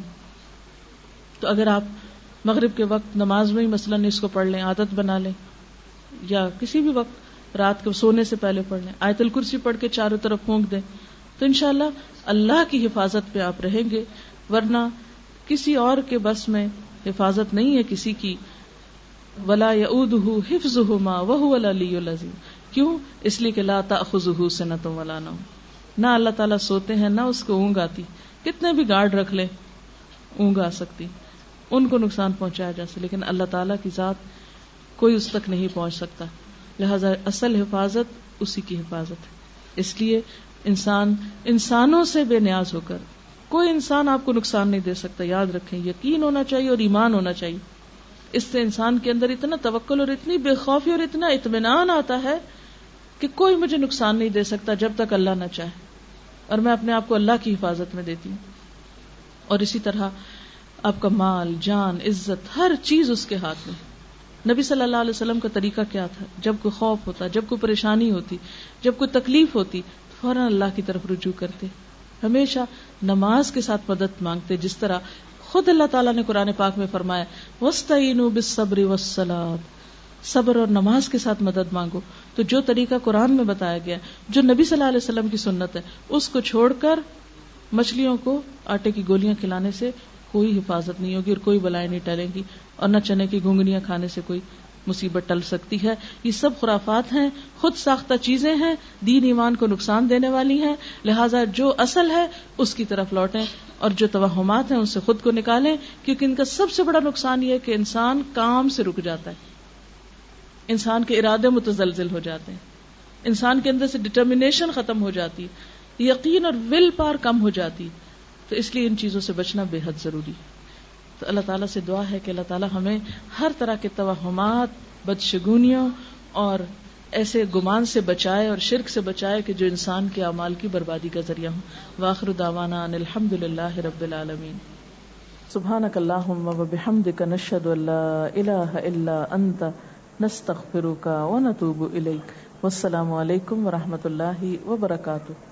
تو اگر آپ مغرب کے وقت نماز میں ہی مثلاً اس کو پڑھ لیں، عادت بنا لیں، یا کسی بھی وقت رات کو سونے سے پہلے پڑھ لیں، آیت الکرسی پڑھ کے چاروں طرف پھونک دیں، تو انشاءاللہ اللہ کی حفاظت پہ آپ رہیں گے. ورنہ کسی اور کے بس میں حفاظت نہیں ہے کسی کی. ولا یعودہ حفظہما وہو العلی العظیم. کیوں؟ اس لیے کہ لا تأخذہ سنۃ ولا نوم، نہ اللہ تعالیٰ سوتے ہیں نہ اس کو اونگ آتی. کتنے بھی گارڈ رکھ لیں اونگ آ سکتی، ان کو نقصان پہنچایا جا سکتا، لیکن اللہ تعالیٰ کی ذات کوئی اس تک نہیں پہنچ سکتا. لہذا اصل حفاظت اسی کی حفاظت ہے. اس لیے انسان انسانوں سے بے نیاز ہو کر، کوئی انسان آپ کو نقصان نہیں دے سکتا. یاد رکھیں، یقین ہونا چاہیے اور ایمان ہونا چاہیے. اس سے انسان کے اندر اتنا توکل اور اتنی بے خوفی اور اتنا اطمینان آتا ہے کہ کوئی مجھے نقصان نہیں دے سکتا جب تک اللہ نہ چاہے، اور میں اپنے آپ کو اللہ کی حفاظت میں دیتی ہوں. اور اسی طرح آپ کا مال، جان، عزت، ہر چیز اس کے ہاتھ میں. نبی صلی اللہ علیہ وسلم کا طریقہ کیا تھا؟ جب کوئی خوف ہوتا، جب کوئی پریشانی ہوتی، جب کوئی تکلیف ہوتی، فوراً اللہ کی طرف رجوع کرتے. ہمیشہ نماز کے ساتھ مدد مانگتے، جس طرح خود اللہ تعالیٰ نے قرآن پاک میں فرمایا وَاسْتَعِینُوا بِالصَّبْرِ وَالصَّلَاةِ، صبر اور نماز کے ساتھ مدد مانگو. تو جو طریقہ قرآن میں بتایا گیا، جو نبی صلی اللہ علیہ وسلم کی سنت ہے، اس کو چھوڑ کر مچھلیوں کو آٹے کی گولیاں کھلانے سے کوئی حفاظت نہیں ہوگی اور کوئی بلائیں نہیں ٹلیں گی، اور نہ چنے کی گونگنیاں کھانے سے کوئی مصیبت ٹل سکتی ہے. یہ سب خرافات ہیں، خود ساختہ چیزیں ہیں، دین ایمان کو نقصان دینے والی ہیں. لہٰذا جو اصل ہے اس کی طرف لوٹیں، اور جو توہمات ہیں ان سے خود کو نکالیں، کیونکہ ان کا سب سے بڑا نقصان یہ ہے کہ انسان کام سے رک جاتا ہے، انسان کے ارادے متزلزل ہو جاتے ہیں، انسان کے اندر سے ڈٹرمنیشن ختم ہو جاتی، یقین اور ول پاور کم ہو جاتی. تو اس لیے ان چیزوں سے بچنا بے حد ضروری. تو اللہ تعالیٰ سے دعا ہے کہ اللہ تعالیٰ ہمیں ہر طرح کے توہمات، بدشگونیوں اور ایسے گمان سے بچائے اور شرک سے بچائے کہ جو انسان کے اعمال کی بربادی کا ذریعہ ہوں. وآخر دعوانا ان الحمد للہ رب العالمین. سبحانک اللہم وبحمدک نشہد ان لا الہ الا انت نستغفرک ونتوب الیک. والسلام علیکم ورحمۃ اللہ وبرکاتہ.